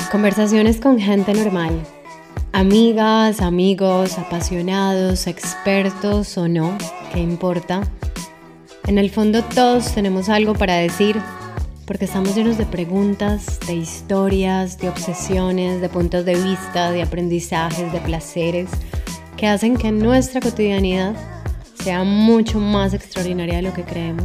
Conversaciones con gente normal. Amigas, amigos, apasionados, expertos o no, ¿qué importa? En el fondo todos tenemos algo para decir porque estamos llenos de preguntas, de historias, de obsesiones, de puntos de vista, de aprendizajes, de placeres que hacen que nuestra cotidianidad sea mucho más extraordinaria de lo que creemos.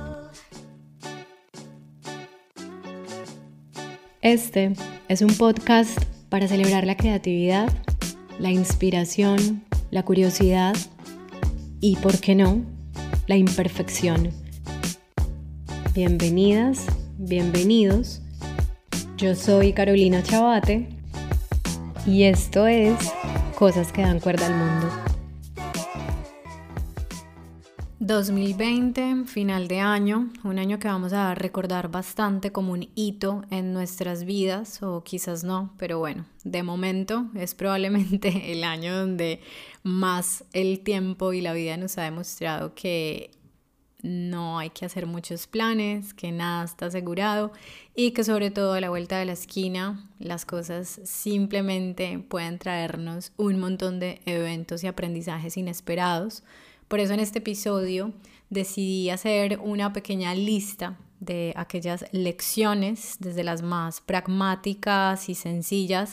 Este es un podcast para celebrar la creatividad, la inspiración, la curiosidad y, ¿por qué no?, la imperfección. Bienvenidas, bienvenidos. Yo soy Carolina Chabate y esto es Cosas que dan cuerda al mundo. 2020, final de año, un año que vamos a recordar bastante como un hito en nuestras vidas, o quizás no, pero bueno, de momento es probablemente el año donde más el tiempo y la vida nos ha demostrado que no hay que hacer muchos planes, que nada está asegurado y que sobre todo a la vuelta de la esquina las cosas simplemente pueden traernos un montón de eventos y aprendizajes inesperados. Por eso en este episodio decidí hacer una pequeña lista de aquellas lecciones, desde las más pragmáticas y sencillas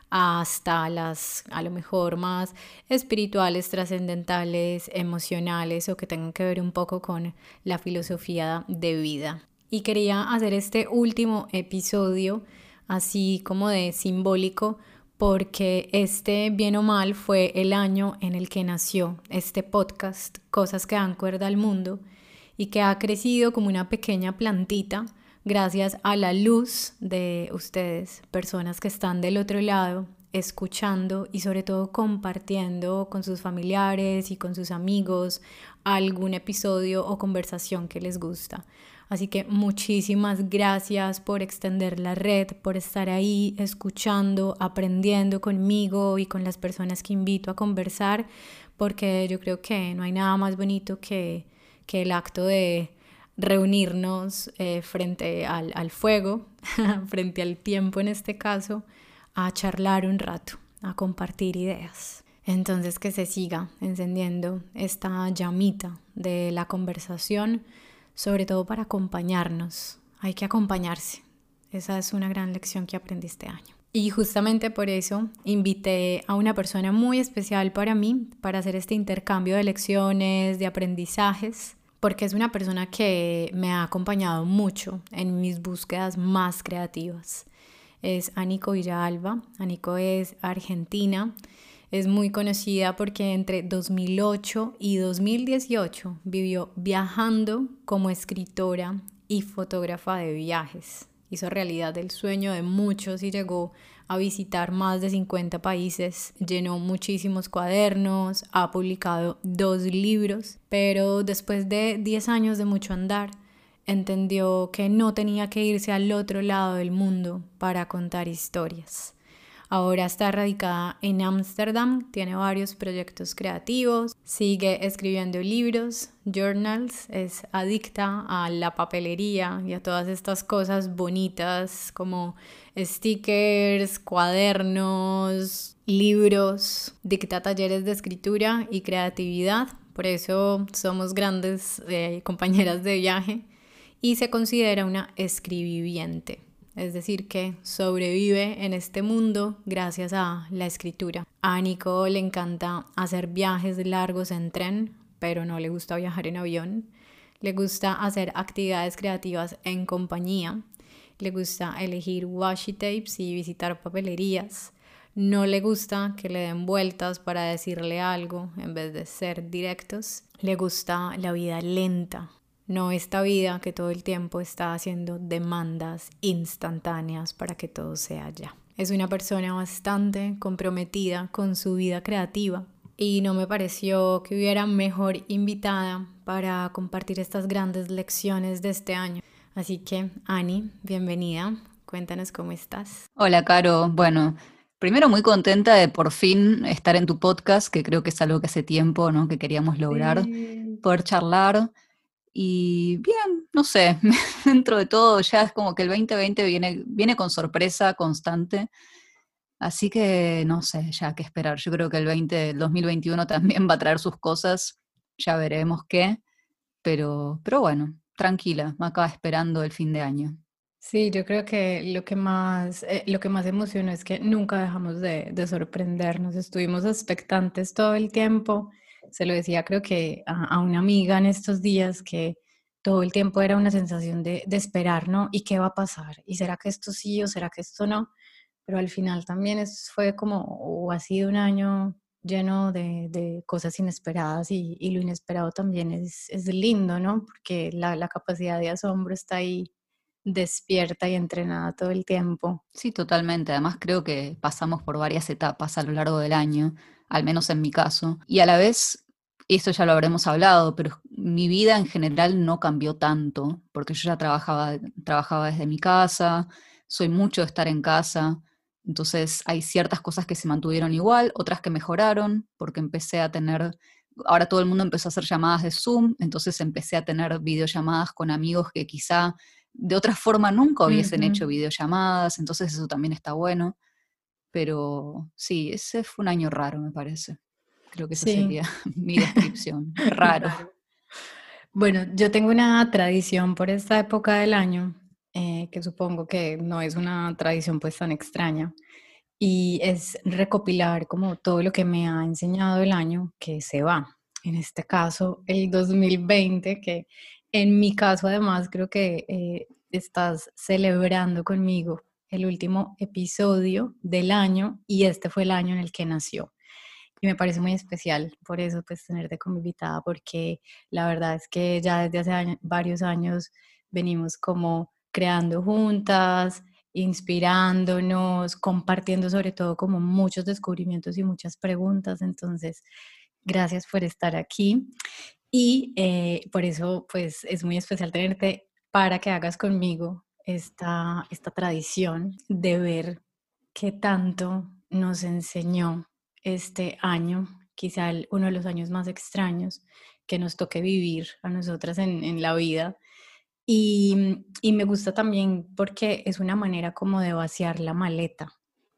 hasta las a lo mejor más espirituales, trascendentales, emocionales o que tengan que ver un poco con la filosofía de vida. Y quería hacer este último episodio así como de simbólico, porque bien o mal, fue el año en el que nació este podcast, Cosas que dan cuerda al mundo, y que ha crecido como una pequeña plantita gracias a la luz de ustedes, personas que están del otro lado, escuchando y sobre todo compartiendo con sus familiares y con sus amigos algún episodio o conversación que les gusta. Así que muchísimas gracias por extender la red, por estar ahí escuchando, aprendiendo conmigo y con las personas que invito a conversar, porque yo creo que no hay nada más bonito que el acto de reunirnos frente al fuego, frente al tiempo en este caso, a charlar un rato, a compartir ideas. Entonces que se siga encendiendo esta llamita de la conversación, sobre todo para acompañarnos. Hay que acompañarse. Esa es una gran lección que aprendí este año. Y justamente por eso invité a una persona muy especial para mí, para hacer este intercambio de lecciones, de aprendizajes, porque es una persona que me ha acompañado mucho en mis búsquedas más creativas. Es Aniko Villalba. Aniko es argentina. Es muy conocida porque entre 2008 y 2018 vivió viajando como escritora y fotógrafa de viajes. Hizo realidad el sueño de muchos y llegó a visitar más de 50 países. Llenó muchísimos cuadernos, ha publicado 2 libros, pero después de 10 años de mucho andar, entendió que no tenía que irse al otro lado del mundo para contar historias. Ahora está radicada en Ámsterdam, tiene varios proyectos creativos, sigue escribiendo libros, journals, es adicta a la papelería y a todas estas cosas bonitas como stickers, cuadernos, libros, dicta talleres de escritura y creatividad, por eso somos grandes compañeras de viaje, y se considera una escribiviente. Es decir, que sobrevive en este mundo gracias a la escritura. A Aniko le encanta hacer viajes largos en tren, pero no le gusta viajar en avión. Le gusta hacer actividades creativas en compañía. Le gusta elegir washi tapes y visitar papelerías. No le gusta que le den vueltas para decirle algo en vez de ser directos. Le gusta la vida lenta. No esta vida que todo el tiempo está haciendo demandas instantáneas para que todo sea ya. Es una persona bastante comprometida con su vida creativa y no me pareció que hubiera mejor invitada para compartir estas grandes lecciones de este año. Así que, Ani, bienvenida. Cuéntanos cómo estás. Hola, Caro. Bueno, primero muy contenta de por fin estar en tu podcast, que creo que es algo que hace tiempo, ¿no?, que queríamos lograr, Sí. poder charlar. Y bien, no sé, dentro de todo ya es como que el 2020 viene con sorpresa constante, así que no sé ya qué esperar. Yo creo que el 2021 también va a traer sus cosas, ya veremos qué, pero bueno, tranquila, acá esperando el fin de año. Sí, yo creo que lo que más emocionó es que nunca dejamos de sorprendernos, estuvimos expectantes todo el tiempo. Se lo decía, creo que a una amiga en estos días, que todo el tiempo era una sensación de esperar, ¿no? ¿Y qué va a pasar? ¿Y será que esto sí o será que esto no? Pero al final también fue como, o ha sido un año lleno de cosas inesperadas, y lo inesperado también es lindo, ¿no? Porque la capacidad de asombro está ahí despierta y entrenada todo el tiempo. Sí, totalmente. Además creo que pasamos por varias etapas a lo largo del año, al menos en mi caso. Y a la vez, esto ya lo habremos hablado, pero mi vida en general no cambió tanto, porque yo ya trabajaba desde mi casa, soy mucho de estar en casa. Entonces hay ciertas cosas que se mantuvieron igual, otras que mejoraron, porque ahora todo el mundo empezó a hacer llamadas de Zoom, entonces empecé a tener videollamadas con amigos que quizá de otra forma nunca hubiesen Ujú. hecho videollamadas, entonces eso también está bueno. Pero sí, ese fue un año raro, me parece. Creo que esa Sí, sería mi descripción. Raro. raro. Bueno, yo tengo una tradición por esta época del año, que supongo que no es una tradición pues tan extraña, y es recopilar como todo lo que me ha enseñado el año que se va. En este caso, el 2020, que en mi caso además creo que estás celebrando conmigo el último episodio del año, y este fue el año en el que nació. Y me parece muy especial, por eso pues tenerte como invitada, porque la verdad es que ya desde hace varios años venimos como creando juntas, inspirándonos, compartiendo sobre todo como muchos descubrimientos y muchas preguntas. Entonces, gracias por estar aquí, y por eso pues es muy especial tenerte para que hagas conmigo esta tradición de ver qué tanto nos enseñó este año, quizá uno de los años más extraños que nos toque vivir a nosotras en la vida. Y me gusta también porque es una manera como de vaciar la maleta.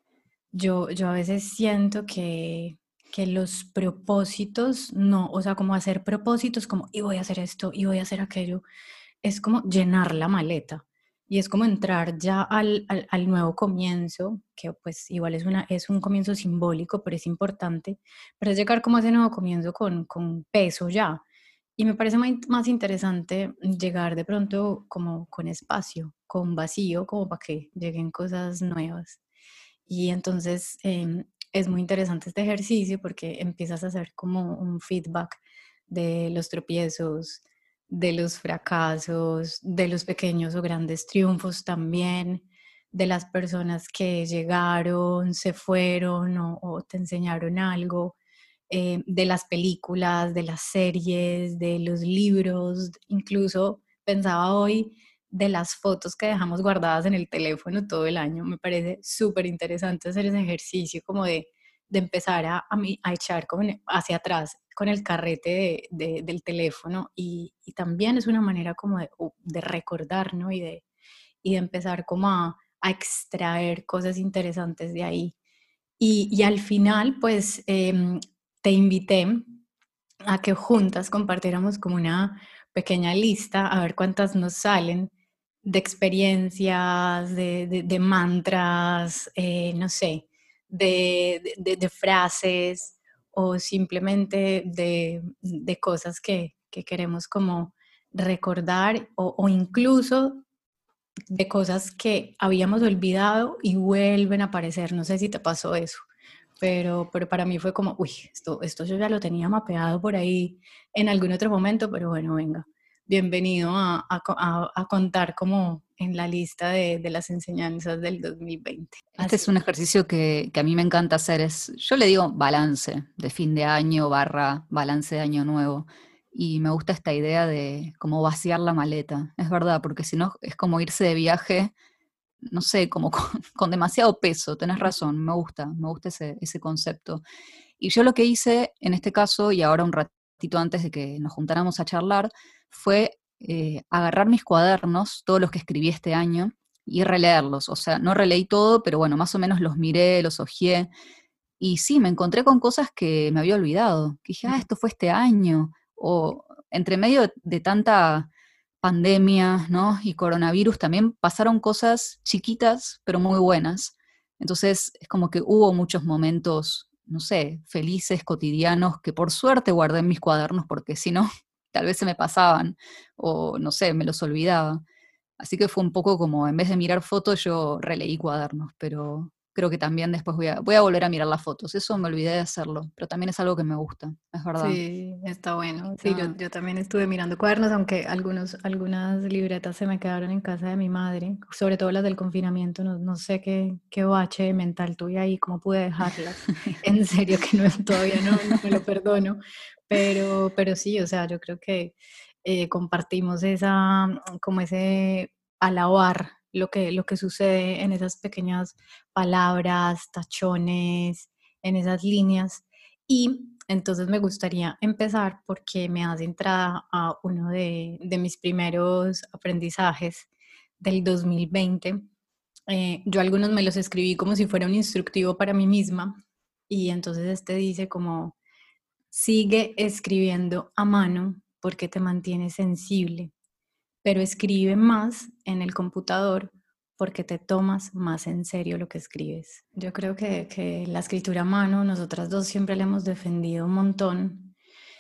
Yo a veces siento que los propósitos no, o sea, como hacer propósitos como, y voy a hacer esto, y voy a hacer aquello, es como llenar la maleta. Y es como entrar ya al nuevo comienzo, que pues igual es un comienzo simbólico, pero es importante, pero es llegar como a ese nuevo comienzo con peso ya. Y me parece más interesante llegar de pronto como con espacio, con vacío, como para que lleguen cosas nuevas. Y entonces es muy interesante este ejercicio porque empiezas a hacer como un feedback de los tropiezos, de los fracasos, de los pequeños o grandes triunfos también, de las personas que llegaron, se fueron o te enseñaron algo, de las películas, de las series, de los libros. Incluso pensaba hoy de las fotos que dejamos guardadas en el teléfono todo el año. Me parece súper interesante hacer ese ejercicio como de empezar a echar como hacia atrás con el carrete del teléfono, y también es una manera como de recordar, ¿no? Y de empezar como a extraer cosas interesantes de ahí. Y al final, pues te invité a que juntas compartiéramos como una pequeña lista, a ver cuántas nos salen, de experiencias, de mantras, no sé, de frases, o simplemente de cosas que queremos como recordar, o incluso de cosas que habíamos olvidado y vuelven a aparecer. No sé si te pasó eso, pero para mí fue como, uy, esto yo ya lo tenía mapeado por ahí en algún otro momento, pero bueno, venga, bienvenido a contar como en la lista de las enseñanzas del 2020. Este Así es un ejercicio que a mí me encanta hacer. Yo le digo balance de fin de año barra balance de año nuevo. Y me gusta esta idea de como vaciar la maleta. Es verdad, porque si no es como irse de viaje, no sé, como con demasiado peso. Tenés razón, me gusta ese concepto. Y yo lo que hice en este caso, y ahora un ratito antes de que nos juntáramos a charlar, fue agarrar mis cuadernos, todos los que escribí este año, y releerlos. O sea, no releí todo, pero bueno, más o menos los miré, los hojeé. Y sí, me encontré con cosas que me había olvidado. Que dije, esto fue este año. O entre medio de tanta pandemia, ¿no? Y coronavirus también pasaron cosas chiquitas, pero muy buenas. Entonces, es como que hubo muchos momentos, no sé, felices, cotidianos, que por suerte guardé en mis cuadernos, porque si no, tal vez se me pasaban, o no sé, me los olvidaba. Así que fue un poco como, en vez de mirar fotos, yo releí cuadernos, pero creo que también después voy a volver a mirar las fotos. Eso me olvidé de hacerlo, pero también es algo que me gusta, es verdad. Sí, está bueno. Sí, yo, Está- yo también estuve mirando cuadernos, aunque algunas libretas se me quedaron en casa de mi madre, sobre todo las del confinamiento. No sé qué bache mental tuve ahí, cómo pude dejarlas. En serio que no, todavía no me lo perdono. Pero sí, o sea, yo creo que compartimos como ese alabar lo que sucede en esas pequeñas palabras, tachones, en esas líneas. Y entonces me gustaría empezar porque me das entrada a uno de mis primeros aprendizajes del 2020. Yo algunos me los escribí como si fuera un instructivo para mí misma y entonces este dice como, sigue escribiendo a mano porque te mantienes sensible, pero escribe más en el computador porque te tomas más en serio lo que escribes. Yo creo que la escritura a mano, nosotras dos siempre la hemos defendido un montón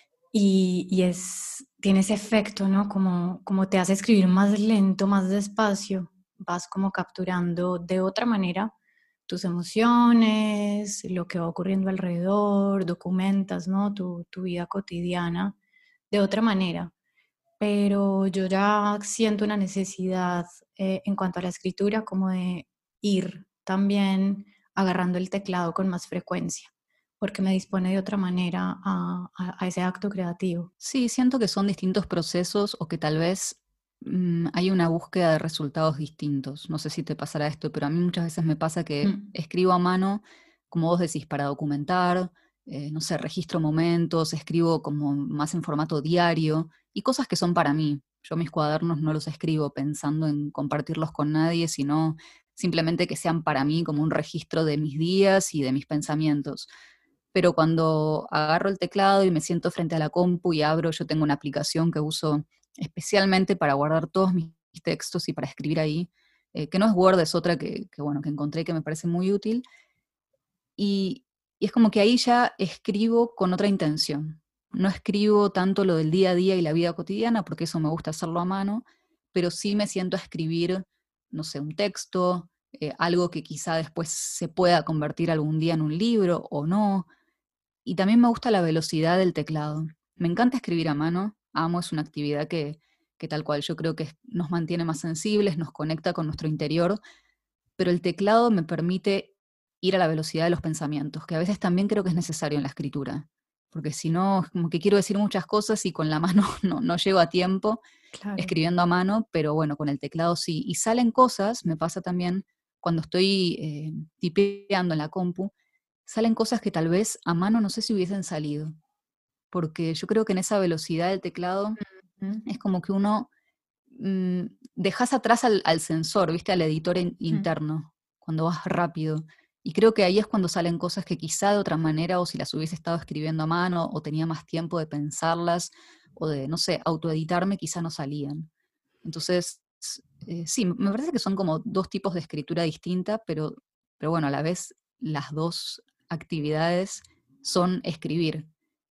y tiene ese efecto, ¿no? Como te hace escribir más lento, más despacio, vas como capturando de otra manera tus emociones, lo que va ocurriendo alrededor, documentas, ¿no? Tu vida cotidiana de otra manera, pero yo ya siento una necesidad en cuanto a la escritura como de ir también agarrando el teclado con más frecuencia, porque me dispone de otra manera a ese acto creativo. Sí, siento que son distintos procesos o que tal vez hay una búsqueda de resultados distintos. No sé si te pasará esto, pero a mí muchas veces me pasa que Mm, escribo a mano, como vos decís, para documentar, no sé, registro momentos, escribo como más en formato diario y cosas que son para mí. Yo mis cuadernos no los escribo pensando en compartirlos con nadie, sino simplemente que sean para mí como un registro de mis días y de mis pensamientos. Pero cuando agarro el teclado y me siento frente a la compu y abro, yo tengo una aplicación que uso especialmente para guardar todos mis textos y para escribir ahí, que no es Word, es otra bueno, que encontré que me parece muy útil, y es como que ahí ya escribo con otra intención. No escribo tanto lo del día a día y la vida cotidiana, porque eso me gusta hacerlo a mano, pero sí me siento a escribir, no sé, un texto, algo que quizá después se pueda convertir algún día en un libro o no, y también me gusta la velocidad del teclado. Me encanta escribir a mano, amo, es una actividad que tal cual yo creo que nos mantiene más sensibles, nos conecta con nuestro interior, pero el teclado me permite ir a la velocidad de los pensamientos, que a veces también creo que es necesario en la escritura, porque si no, es como que quiero decir muchas cosas y con la mano no llego a tiempo claro. escribiendo a mano, pero bueno, con el teclado sí. Y salen cosas, me pasa también cuando estoy tipeando en la compu, salen cosas que tal vez a mano no sé si hubiesen salido, porque yo creo que en esa velocidad del teclado Mm, es como que uno mm, dejas atrás al sensor, ¿viste? Al editor mm. interno, cuando vas rápido. Y creo que ahí es cuando salen cosas que quizá de otra manera, o si las hubiese estado escribiendo a mano, o tenía más tiempo de pensarlas, o de, no sé, autoeditarme, quizá no salían. Entonces, sí, me parece que son como dos tipos de escritura distinta, pero bueno, a la vez las dos actividades son escribir,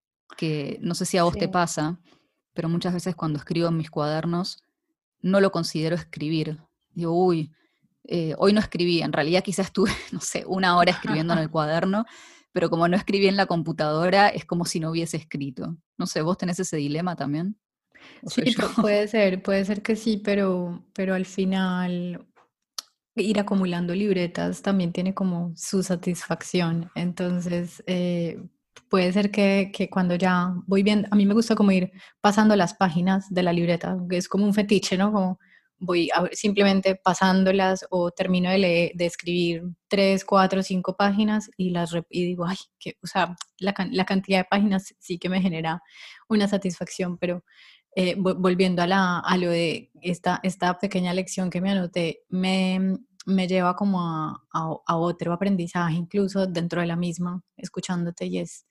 que no sé si a vos te Sí. pasa, pero muchas veces cuando escribo en mis cuadernos no lo considero escribir. Digo, uy, hoy no escribí, en realidad quizás estuve, no sé, una hora escribiendo en el cuaderno, pero como no escribí en la computadora, es como si no hubiese escrito. No sé, ¿vos tenés ese dilema también? ¿O Sí, soy yo? puede ser que sí, pero al final ir acumulando libretas también tiene como su satisfacción. Entonces, puede ser que cuando ya voy viendo, a mí me gusta como ir pasando las páginas de la libreta, que es como un fetiche, ¿no? Como simplemente pasándolas o termino de escribir 3, 4, 5 páginas y digo, ay, o sea, la cantidad de páginas sí que me genera una satisfacción, volviendo a lo de esta pequeña lección que me anoté, me lleva como a otro aprendizaje, incluso dentro de la misma, escuchándote, y es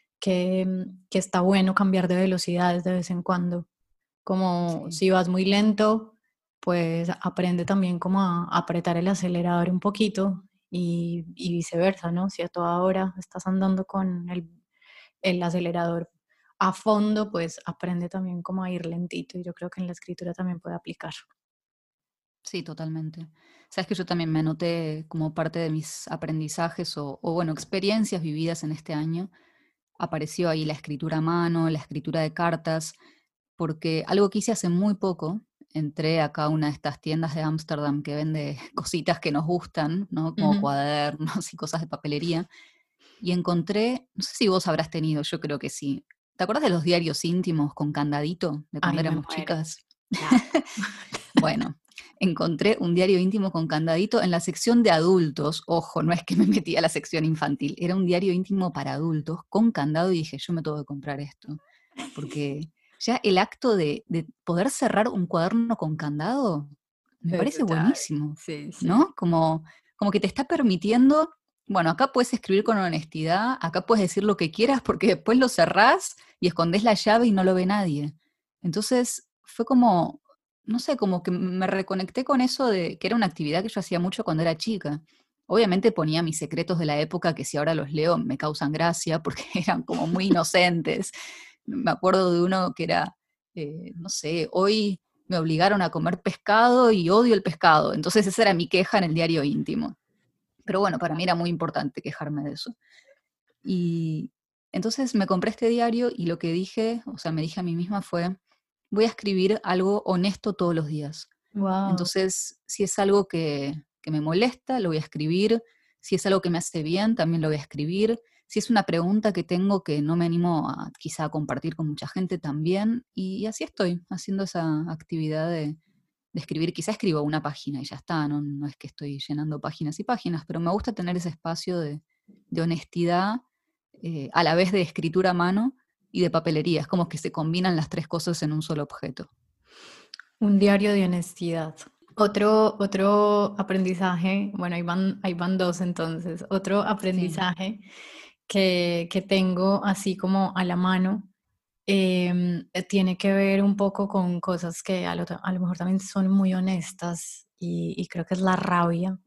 que está bueno cambiar de velocidades de vez en cuando. Como Sí, si vas muy lento, pues aprende también como a apretar el acelerador un poquito y viceversa, ¿no? Si a toda hora estás andando con el acelerador a fondo, pues aprende también como a ir lentito, y yo creo que en la escritura también puede aplicar. sí, totalmente. Sabes que yo también me anoté como parte de mis aprendizajes o bueno, experiencias vividas en este año. Apareció ahí la escritura a mano, la escritura de cartas, porque algo que hice hace muy poco, entré acá a una de estas tiendas de Ámsterdam que vende cositas que nos gustan, ¿no? Como Ujú. cuadernos y cosas de papelería, y encontré, no sé si vos habrás tenido, yo creo que sí. ¿Te acuerdas de los diarios íntimos con candadito de cuando Ay, me éramos muero. chicas? Claro. Bueno, encontré un diario íntimo con candadito en la sección de adultos. Ojo, no es que me metí a la sección infantil, era un diario íntimo para adultos con candado y dije, yo me tengo que comprar esto. Porque ya el acto de poder cerrar un cuaderno con candado me Eso parece ya, buenísimo, sí, sí. ¿no? Como que te está permitiendo, bueno, acá puedes escribir con honestidad, acá puedes decir lo que quieras porque después lo cerrás y escondés la llave y no lo ve nadie. Entonces fue como, no sé, como que me reconecté con eso de que era una actividad que yo hacía mucho cuando era chica. Obviamente ponía mis secretos de la época que si ahora los leo me causan gracia porque eran como muy inocentes. Me acuerdo de uno que era, no sé, hoy me obligaron a comer pescado y odio el pescado. Entonces esa era mi queja en el diario íntimo. Pero bueno, para mí era muy importante quejarme de eso. Y entonces me compré este diario y lo que dije, o sea, me dije a mí misma fue, voy a escribir algo honesto todos los días. Wow. Entonces, si es algo que me molesta, lo voy a escribir. Si es algo que me hace bien, también lo voy a escribir. Si es una pregunta que tengo que no me animo a quizá a compartir con mucha gente también. Y así estoy, haciendo esa actividad de escribir. Quizá escribo una página y ya está, no es que estoy llenando páginas y páginas, pero me gusta tener ese espacio de honestidad, a la vez de escritura a mano y de papelería. Es como que se combinan las tres cosas en un solo objeto. Un diario de honestidad. Otro aprendizaje, bueno, ahí van dos entonces. Otro Sí. aprendizaje que tengo así como a la mano, tiene que ver un poco con cosas que a lo mejor también son muy honestas, y creo que es la rabia.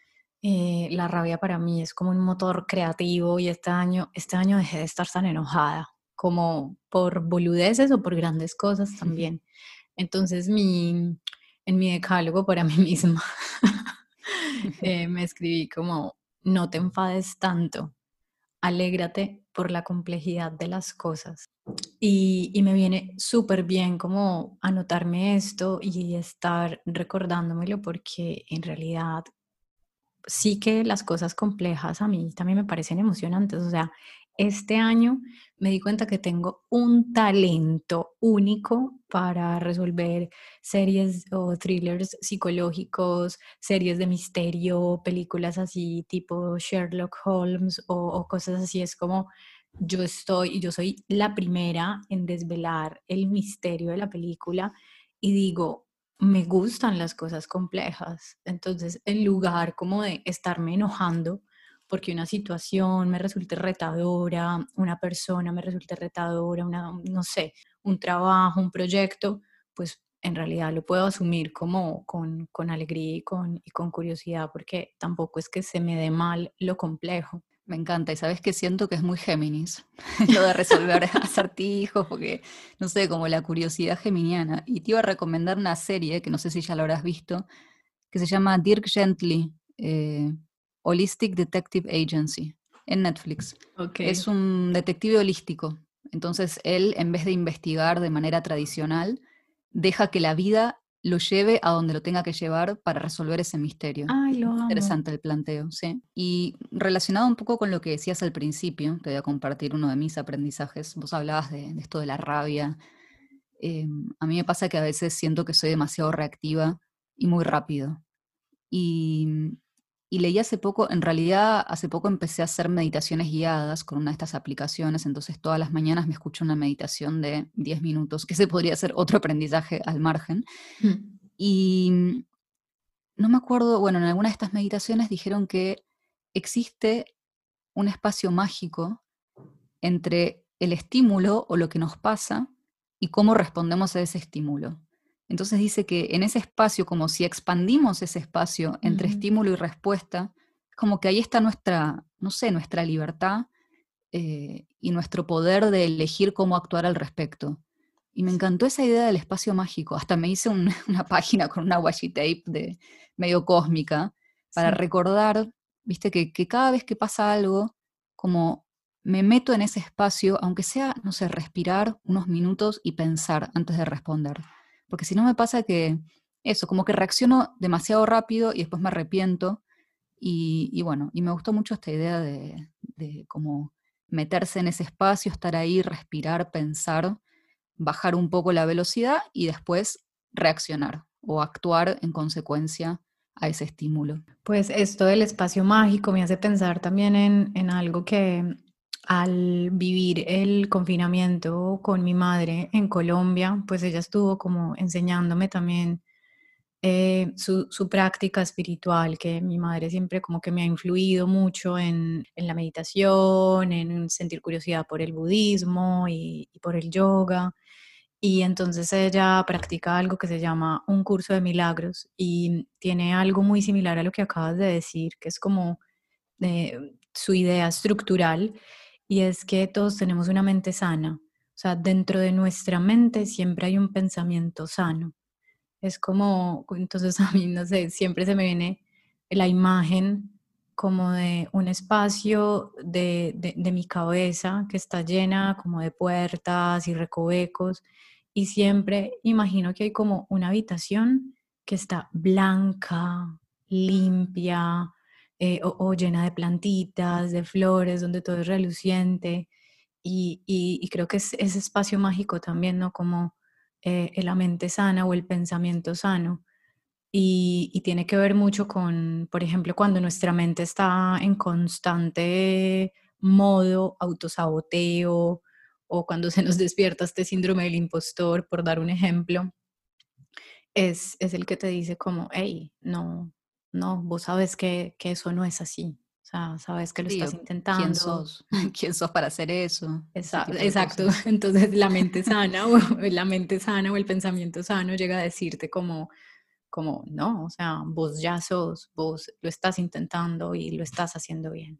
La rabia para mí es como un motor creativo, y este año dejé de estar tan enojada, como por boludeces o por grandes cosas también. Entonces, en mi decálogo para mí misma, me escribí como: no te enfades tanto, alégrate por la complejidad de las cosas. Y me viene súper bien como anotarme esto y estar recordándomelo, porque en realidad sí que las cosas complejas a mí también me parecen emocionantes. O sea, este año me di cuenta que tengo un talento único para resolver series o thrillers psicológicos, series de misterio, películas así tipo Sherlock Holmes o cosas así. Es como yo soy la primera en desvelar el misterio de la película, y digo, me gustan las cosas complejas. Entonces, en lugar como de estarme enojando porque una situación me resulte retadora, una persona me resulte retadora, no sé, un trabajo, un proyecto, pues en realidad lo puedo asumir como con alegría y con curiosidad, porque tampoco es que se me dé mal lo complejo. Me encanta, y sabes que siento que es muy Géminis, lo de resolver acertijos, porque, no sé, como la curiosidad geminiana. Y te iba a recomendar una serie, que no sé si ya lo habrás visto, que se llama Dirk Gently, Holistic Detective Agency, en Netflix. Ok. Es un detective holístico. Entonces él, en vez de investigar de manera tradicional, deja que la vida lo lleve a donde lo tenga que llevar para resolver ese misterio. Ay, lo Muy amo. interesante el planteo, sí. Y relacionado un poco con lo que decías al principio, te voy a compartir uno de mis aprendizajes. Vos hablabas de esto de la rabia. A mí me pasa que a veces siento que soy demasiado reactiva y muy rápido. Y Y leí hace poco, en realidad hace poco empecé a hacer meditaciones guiadas con una de estas aplicaciones, entonces todas las mañanas me escucho una meditación de 10 minutos, que ese podría ser otro aprendizaje al margen. Mm. Y no me acuerdo, bueno, en alguna de estas meditaciones dijeron que existe un espacio mágico entre el estímulo o lo que nos pasa y cómo respondemos a ese estímulo. Entonces dice que en ese espacio, como si expandimos ese espacio entre Ujú. estímulo y respuesta, es como que ahí está nuestra, no sé, nuestra libertad y nuestro poder de elegir cómo actuar al respecto. Y me encantó esa idea del espacio mágico. Hasta me hice una página con una washi tape de medio cósmica para Sí. recordar, viste, que cada vez que pasa algo, como me meto en ese espacio, aunque sea, no sé, respirar unos minutos y pensar antes de responder. Porque si no me pasa que eso, como que reacciono demasiado rápido y después me arrepiento. Y bueno, y me gustó mucho esta idea de como meterse en ese espacio, estar ahí, respirar, pensar, bajar un poco la velocidad y después reaccionar o actuar en consecuencia a ese estímulo. Pues esto del espacio mágico me hace pensar también en algo que al vivir el confinamiento con mi madre en Colombia, pues ella estuvo como enseñándome también su práctica espiritual, que mi madre siempre como que me ha influido mucho en la meditación, en sentir curiosidad por el budismo y por el yoga. Y entonces ella practica algo que se llama un curso de milagros y tiene algo muy similar a lo que acabas de decir, que es como su idea estructural, y es que todos tenemos una mente sana. O sea, dentro de nuestra mente siempre hay un pensamiento sano. Es como, entonces a mí, no sé, siempre se me viene la imagen como de un espacio de mi cabeza que está llena como de puertas y recovecos, y siempre imagino que hay como una habitación que está blanca, limpia, o llena de plantitas, de flores, donde todo es reluciente, y creo que es ese espacio mágico también, ¿no? Como la mente sana o el pensamiento sano. Y tiene que ver mucho con, por ejemplo, cuando nuestra mente está en constante modo autosaboteo, o cuando se nos despierta este síndrome del impostor, por dar un ejemplo, es el que te dice como, hey, no, no, vos sabes que eso no es así. O sea, sabes que lo Sí, estás o quién intentando. sos, quién sos para hacer eso, ese tipo de Exacto. cosas. Entonces la mente sana o la mente sana o el pensamiento sano llega a decirte como no, o sea, vos ya sos, vos lo estás intentando y lo estás haciendo bien.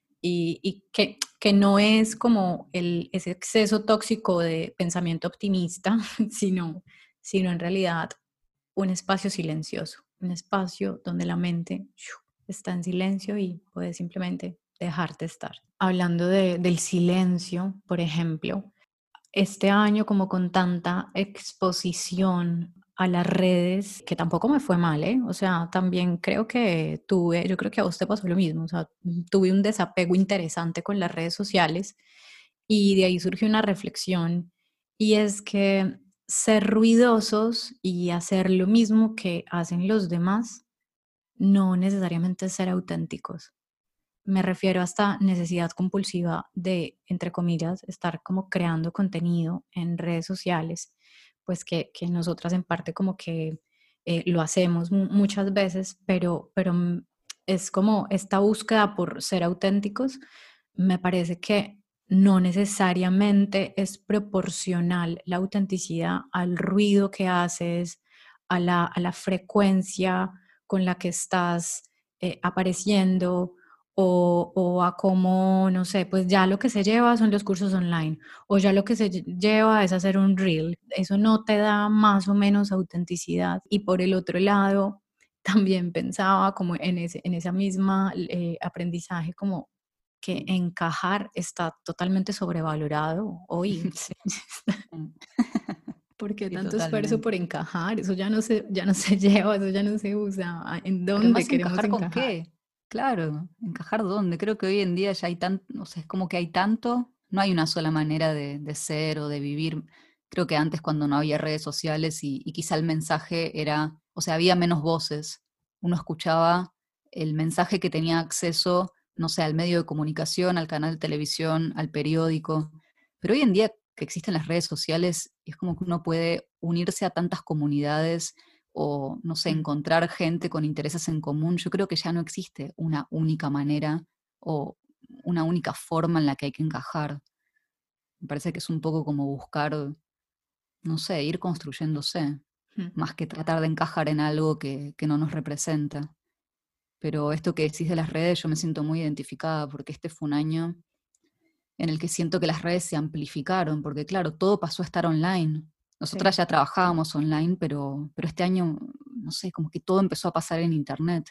Y que no es como ese exceso tóxico de pensamiento optimista, sino, sino en realidad un espacio silencioso, un espacio donde la mente está en silencio y puedes simplemente dejarte estar. Hablando del silencio, por ejemplo, este año como con tanta exposición a las redes, que tampoco me fue mal, ¿eh? O sea, también creo que tuve, yo creo que a vos te pasó lo mismo, o sea, tuve un desapego interesante con las redes sociales, y de ahí surgió una reflexión, y es que ser ruidosos y hacer lo mismo que hacen los demás no necesariamente es ser auténticos. Me refiero a esta necesidad compulsiva de, entre comillas, estar como creando contenido en redes sociales, pues que nosotras en parte como que lo hacemos muchas veces, pero es como esta búsqueda por ser auténticos. Me parece que no necesariamente es proporcional la autenticidad al ruido que haces, a la frecuencia con la que estás apareciendo, o a cómo, no sé, pues ya lo que se lleva son los cursos online, o ya lo que se lleva es hacer un reel. Eso no te da más o menos autenticidad. Y por el otro lado, también pensaba como en esa misma aprendizaje, como que encajar está totalmente sobrevalorado hoy. Sí. Mm. ¿Por qué Sí, tanto esfuerzo por totalmente. encajar? Eso ya no se lleva, eso ya no se usa. ¿En Pero dónde además queremos encajar con encajar? qué, claro, encajar dónde. Creo que hoy en día ya hay tanto, o sea, es como que hay tanto, no hay una sola manera de ser o de vivir. Creo que antes cuando no había redes sociales y quizá el mensaje era, o sea, había menos voces. Uno escuchaba el mensaje que tenía acceso, no sé, al medio de comunicación, al canal de televisión, al periódico. Pero hoy en día que existen las redes sociales, es como que uno puede unirse a tantas comunidades o, no sé, Mm. encontrar gente con intereses en común. Yo creo que ya no existe una única manera o una única forma en la que hay que encajar. Me parece que es un poco como buscar, no sé, ir construyéndose, Mm. más que tratar de encajar en algo que no nos representa. Pero esto que decís de las redes, yo me siento muy identificada porque este fue un año en el que siento que las redes se amplificaron, porque claro, todo pasó a estar online. Nosotras Sí, ya trabajábamos online, pero este año, no sé, como que todo empezó a pasar en internet.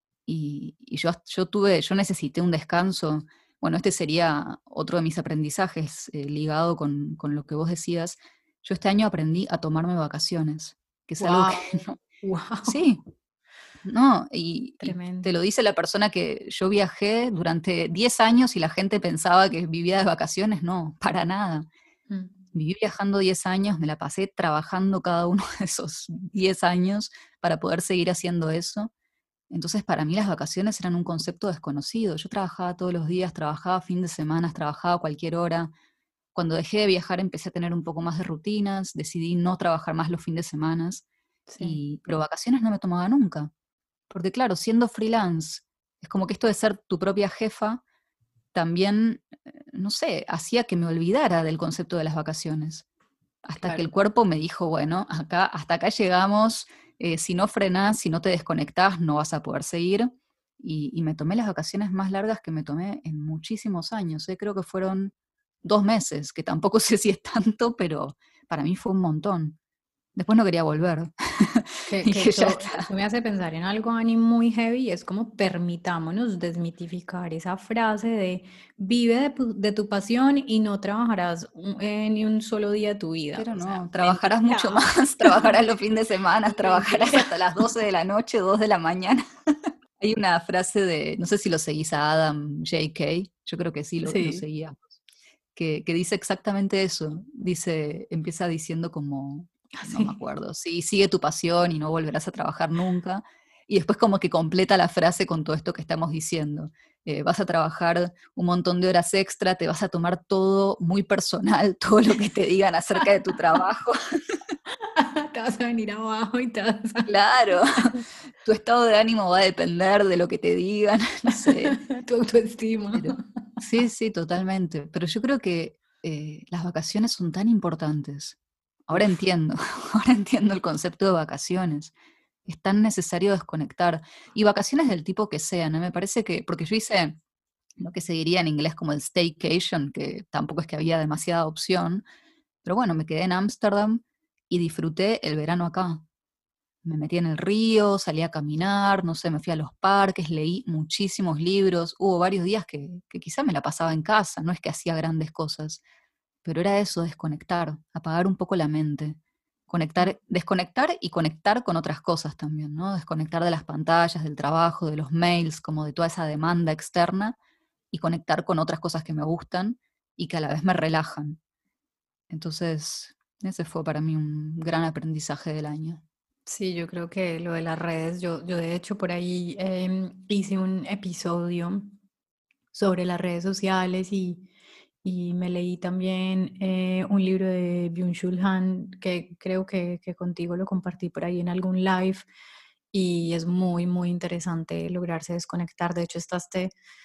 Y yo necesité un descanso. Bueno, este sería otro de mis aprendizajes ligado con lo que vos decías. Yo este año aprendí a tomarme vacaciones, que es algo que wow, no. wow, Sí, no, y te tremendo. lo dice la persona que yo viajé durante 10 años y la gente pensaba que vivía de vacaciones. No, para nada. Mm. Viví viajando 10 años, me la pasé trabajando cada uno de esos 10 años para poder seguir haciendo eso. Entonces, para mí las vacaciones eran un concepto desconocido. Yo trabajaba todos los días, trabajaba fin de semana, trabajaba a cualquier hora. Cuando dejé de viajar empecé a tener un poco más de rutinas, decidí no trabajar más los fines de semana, Sí, pero vacaciones no me tomaba nunca. Porque claro, siendo freelance, es como que esto de ser tu propia jefa también, no sé, hacía que me olvidara del concepto de las vacaciones. Hasta que el claro. cuerpo me dijo, bueno, hasta acá llegamos, si no frenás, si no te desconectás, no vas a poder seguir. Y me tomé las vacaciones más largas que me tomé en muchísimos años. Creo que fueron 2 meses, que tampoco sé si es tanto, pero para mí fue un montón. Después no quería volver. Que Dije, ya eso está. me hace pensar en algo, Ani, muy heavy, y es como permitámonos desmitificar esa frase de vive de tu pasión y no trabajarás ni un solo día de tu vida. Pero O sea, no, trabajarás mentira, mucho más, trabajarás los fines de semana, trabajarás mentira. hasta las 12 de la noche, 2 de la mañana. Hay una frase de, no sé si lo seguís a Adam J.K., yo creo que sí lo Sí, seguía, que dice exactamente eso. Dice, empieza diciendo como, no me así. acuerdo, sí, sigue tu pasión y no volverás a trabajar nunca. Y después como que completa la frase con todo esto que estamos diciendo. Vas a trabajar un montón de horas extra, te vas a tomar todo muy personal, todo lo que te digan acerca de tu trabajo. Te vas a venir abajo y te vas a... Claro, tu estado de ánimo va a depender de lo que te digan, no sé. tu autoestima. Pero, sí, sí, totalmente. Pero yo creo que las vacaciones son tan importantes. Ahora Uf, entiendo, ahora entiendo el concepto de vacaciones. Es tan necesario desconectar. Y vacaciones del tipo que sean, ¿no? Me parece que, porque yo hice lo que se diría en inglés como el staycation, que tampoco es que había demasiada opción, pero bueno, me quedé en Ámsterdam y disfruté el verano acá. Me metí en el río, salí a caminar, no sé, me fui a los parques, leí muchísimos libros. Hubo varios días que quizá me la pasaba en casa, no es que hacía grandes cosas, pero era eso, desconectar, apagar un poco la mente, conectar, desconectar y conectar con otras cosas también, ¿no? Desconectar de las pantallas, del trabajo, de los mails, como de toda esa demanda externa y conectar con otras cosas que me gustan y que a la vez me relajan. Entonces, ese fue para mí un gran aprendizaje del año. sí, yo creo que lo de las redes, yo de hecho por ahí hice un episodio sobre las redes sociales y me leí también un libro de Byung-Chul Han que creo que contigo lo compartí por ahí en algún live y es muy, muy interesante lograrse desconectar. De hecho, está este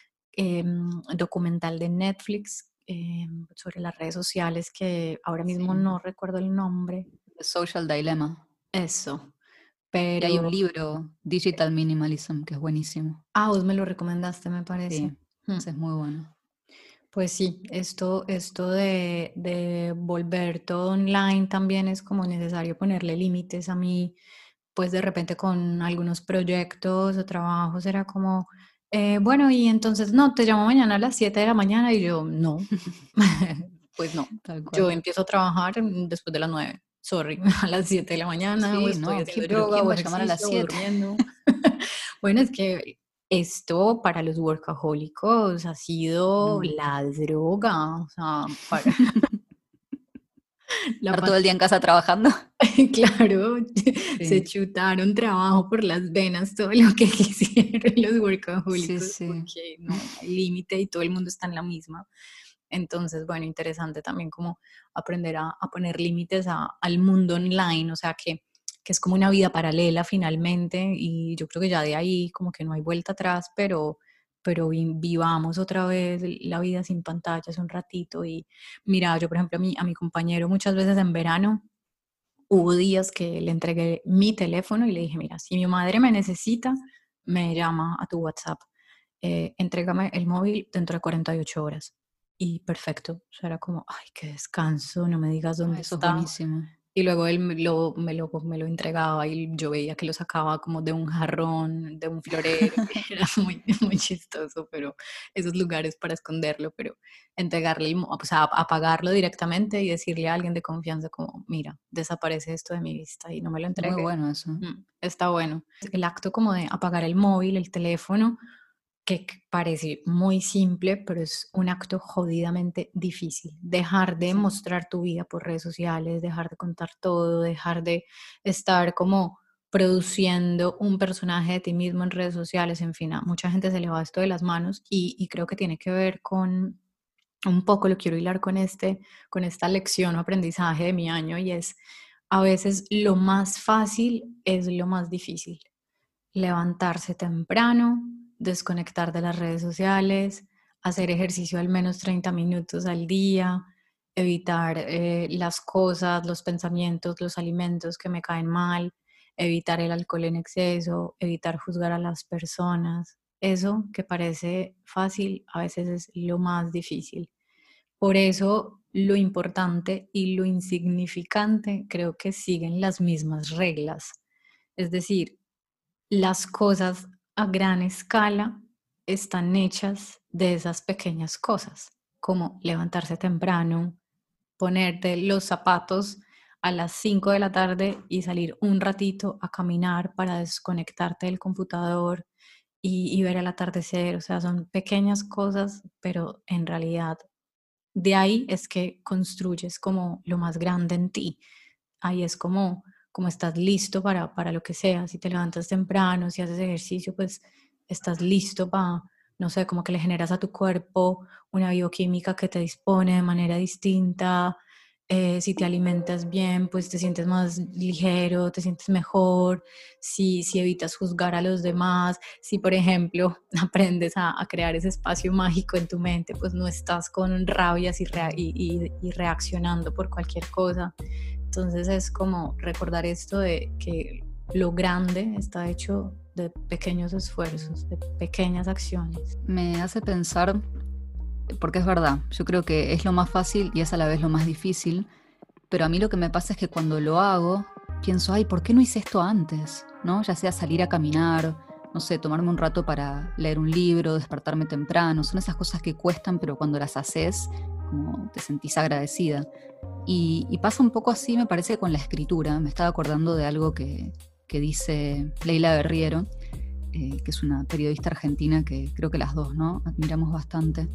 documental de Netflix sobre las redes sociales que ahora mismo Sí. no recuerdo el nombre. The Social Dilemma. Eso, Y hay pero un libro, Digital Minimalism, que es buenísimo. vos me lo recomendaste, me parece. Sí, Mm. ese es muy bueno. Pues sí, esto de volver todo online también es como necesario ponerle límites a mí, pues de repente con algunos proyectos o trabajos era como, bueno, y entonces no, te llamo mañana a las 7 de la mañana y yo no, pues no, Tal yo cual. empiezo a trabajar después de las 9, sorry, a las 7 de la mañana o Sí, estoy no, haciendo pero yoga ¿quién o va a llamar a las ejercicio o 7? durmiendo. Bueno, es que esto para los workahólicos ha sido No. la droga, o sea, para La Estar todo el día en casa trabajando. claro, se Sí, chutaron trabajo por las venas, todo lo que quisieron los sí, workahólicos, sí. porque no hay límite y todo el mundo está en la misma. Entonces, bueno, interesante también como aprender a poner límites al mundo online, o sea, que es como una vida paralela finalmente, y yo creo que ya de ahí como que no hay vuelta atrás, pero vivamos otra vez la vida sin pantallas un ratito. Y mira, yo por ejemplo a mi compañero muchas veces en verano, hubo días que le entregué mi teléfono y le dije, mira, si mi madre me necesita, me llama a tu WhatsApp. Entrégame el móvil dentro de 48 horas. Y perfecto. O sea, era como, ay, qué descanso, no me digas Ah, dónde eso es está. buenísimo. Y luego él me lo entregaba y yo veía que lo sacaba como de un jarrón, de un florero. Era muy, muy chistoso, pero esos lugares para esconderlo, pero entregarle, o sea, apagarlo directamente y decirle a alguien de confianza como, mira, desaparece esto de mi vista y no me lo Muy entregue. bueno eso. Está bueno. El acto como de apagar el móvil, el teléfono, que parece muy simple, pero es un acto jodidamente difícil. Dejar de Sí. mostrar tu vida por redes sociales, dejar de contar todo, dejar de estar como produciendo un personaje de ti mismo en redes sociales, en fin, a mucha gente se le va esto de las manos y creo que tiene que ver con un poco, lo quiero hilar con esta lección o aprendizaje de mi año, y es a veces lo más fácil es lo más difícil. Levantarse temprano, desconectar de las redes sociales, hacer ejercicio al menos 30 minutos al día, evitar las cosas, los pensamientos, los alimentos que me caen mal, evitar el alcohol en exceso, evitar juzgar a las personas. Eso que parece fácil a veces es lo más difícil. Por eso lo importante y lo insignificante creo que siguen las mismas reglas. Es decir, las cosas a gran escala están hechas de esas pequeñas cosas, como levantarse temprano, ponerte los zapatos a las 5 de la tarde y salir un ratito a caminar para desconectarte del computador y ver el atardecer. O sea, son pequeñas cosas, pero en realidad de ahí es que construyes como lo más grande en ti. Ahí es como estás listo para lo que sea. Si te levantas temprano, si haces ejercicio, pues estás listo para, no sé, como que le generas a tu cuerpo una bioquímica que te dispone de manera distinta. Si te alimentas bien, pues te sientes más ligero, te sientes mejor. Si evitas juzgar a los demás, si por ejemplo aprendes a crear ese espacio mágico en tu mente, pues no estás con rabias y reaccionando por cualquier cosa. Entonces es como recordar esto de que lo grande está hecho de pequeños esfuerzos, de pequeñas acciones. Me hace pensar, porque es verdad, yo creo que es lo más fácil y es a la vez lo más difícil, pero a mí lo que me pasa es que cuando lo hago, pienso, ay, ¿por qué no hice esto antes? ¿No? Ya sea salir a caminar, no sé, tomarme un rato para leer un libro, despertarme temprano, son esas cosas que cuestan, pero cuando las haces, como te sentís agradecida. Y pasa un poco así, me parece, con la escritura. Me estaba acordando de algo que dice Leila Berriero, que es una periodista argentina que creo que las dos, ¿no? Admiramos bastante.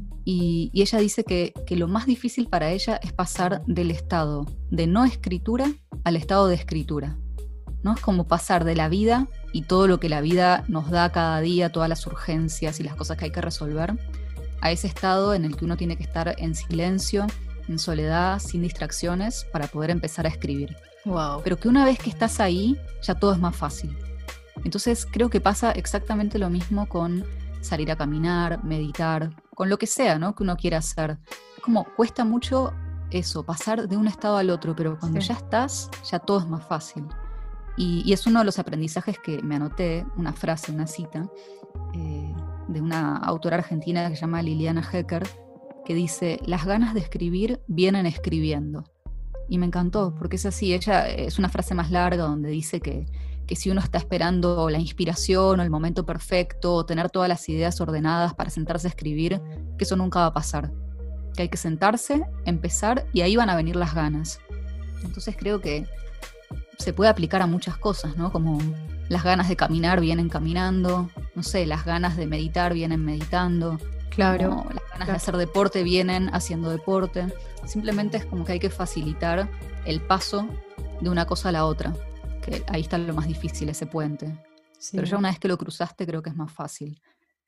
Y ella dice que lo más difícil para ella es pasar del estado de no escritura al estado de escritura, ¿no? Es como pasar de la vida y todo lo que la vida nos da cada día, todas las urgencias y las cosas que hay que resolver, a ese estado en el que uno tiene que estar en silencio, en soledad, sin distracciones, para poder empezar a escribir. Wow. Pero que una vez que estás ahí, ya todo es más fácil. Entonces creo que pasa exactamente lo mismo con salir a caminar, meditar, con lo que sea, ¿no? Que uno quiera hacer. Es como cuesta mucho eso, pasar de un estado al otro, pero cuando Sí. ya estás, ya todo es más fácil. Y es uno de los aprendizajes que me anoté, una frase, una cita, de una autora argentina que se llama Liliana Hecker, que dice, las ganas de escribir vienen escribiendo. Y me encantó, porque es así, ella es una frase más larga donde dice que si uno está esperando la inspiración o el momento perfecto o tener todas las ideas ordenadas para sentarse a escribir, que eso nunca va a pasar. Que hay que sentarse, empezar y ahí van a venir las ganas. Entonces creo que se puede aplicar a muchas cosas, ¿no? Como las ganas de caminar vienen caminando, no sé, las ganas de meditar vienen meditando. Claro, como las ganas de claro. hacer deporte vienen haciendo deporte. Simplemente es como que hay que facilitar el paso de una cosa a la otra, que ahí está lo más difícil, ese puente. Pero ya Sí. una vez que lo cruzaste creo que es más fácil.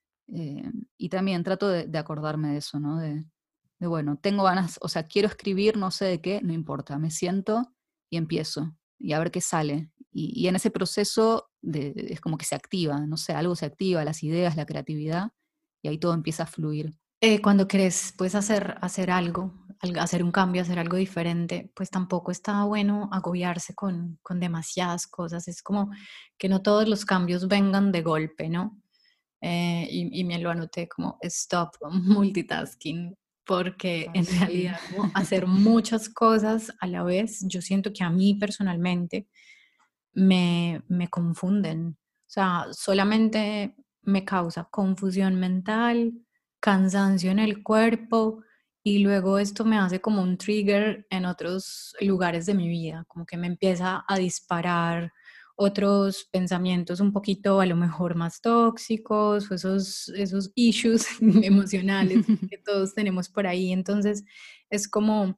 Y también trato de acordarme de eso, ¿no? Bueno, tengo ganas, o sea, quiero escribir, no sé de qué, no importa, me siento y empiezo y a ver qué sale. Y en ese proceso es como que se activa, no sé, algo se activa, las ideas, la creatividad, y ahí todo empieza a fluir. Cuando querés, pues, hacer algo, hacer un cambio, hacer algo diferente, pues tampoco está bueno agobiarse con demasiadas cosas. Es como que no todos los cambios vengan de golpe, ¿no? Y me lo anoté como stop multitasking, porque Ay, en sí. realidad como hacer muchas cosas a la vez, yo siento que a mí personalmente me confunden. O sea, solamente me causa confusión mental, cansancio en el cuerpo y luego esto me hace como un trigger en otros lugares de mi vida, como que me empieza a disparar otros pensamientos un poquito a lo mejor más tóxicos o esos issues emocionales que todos tenemos por ahí. Entonces es como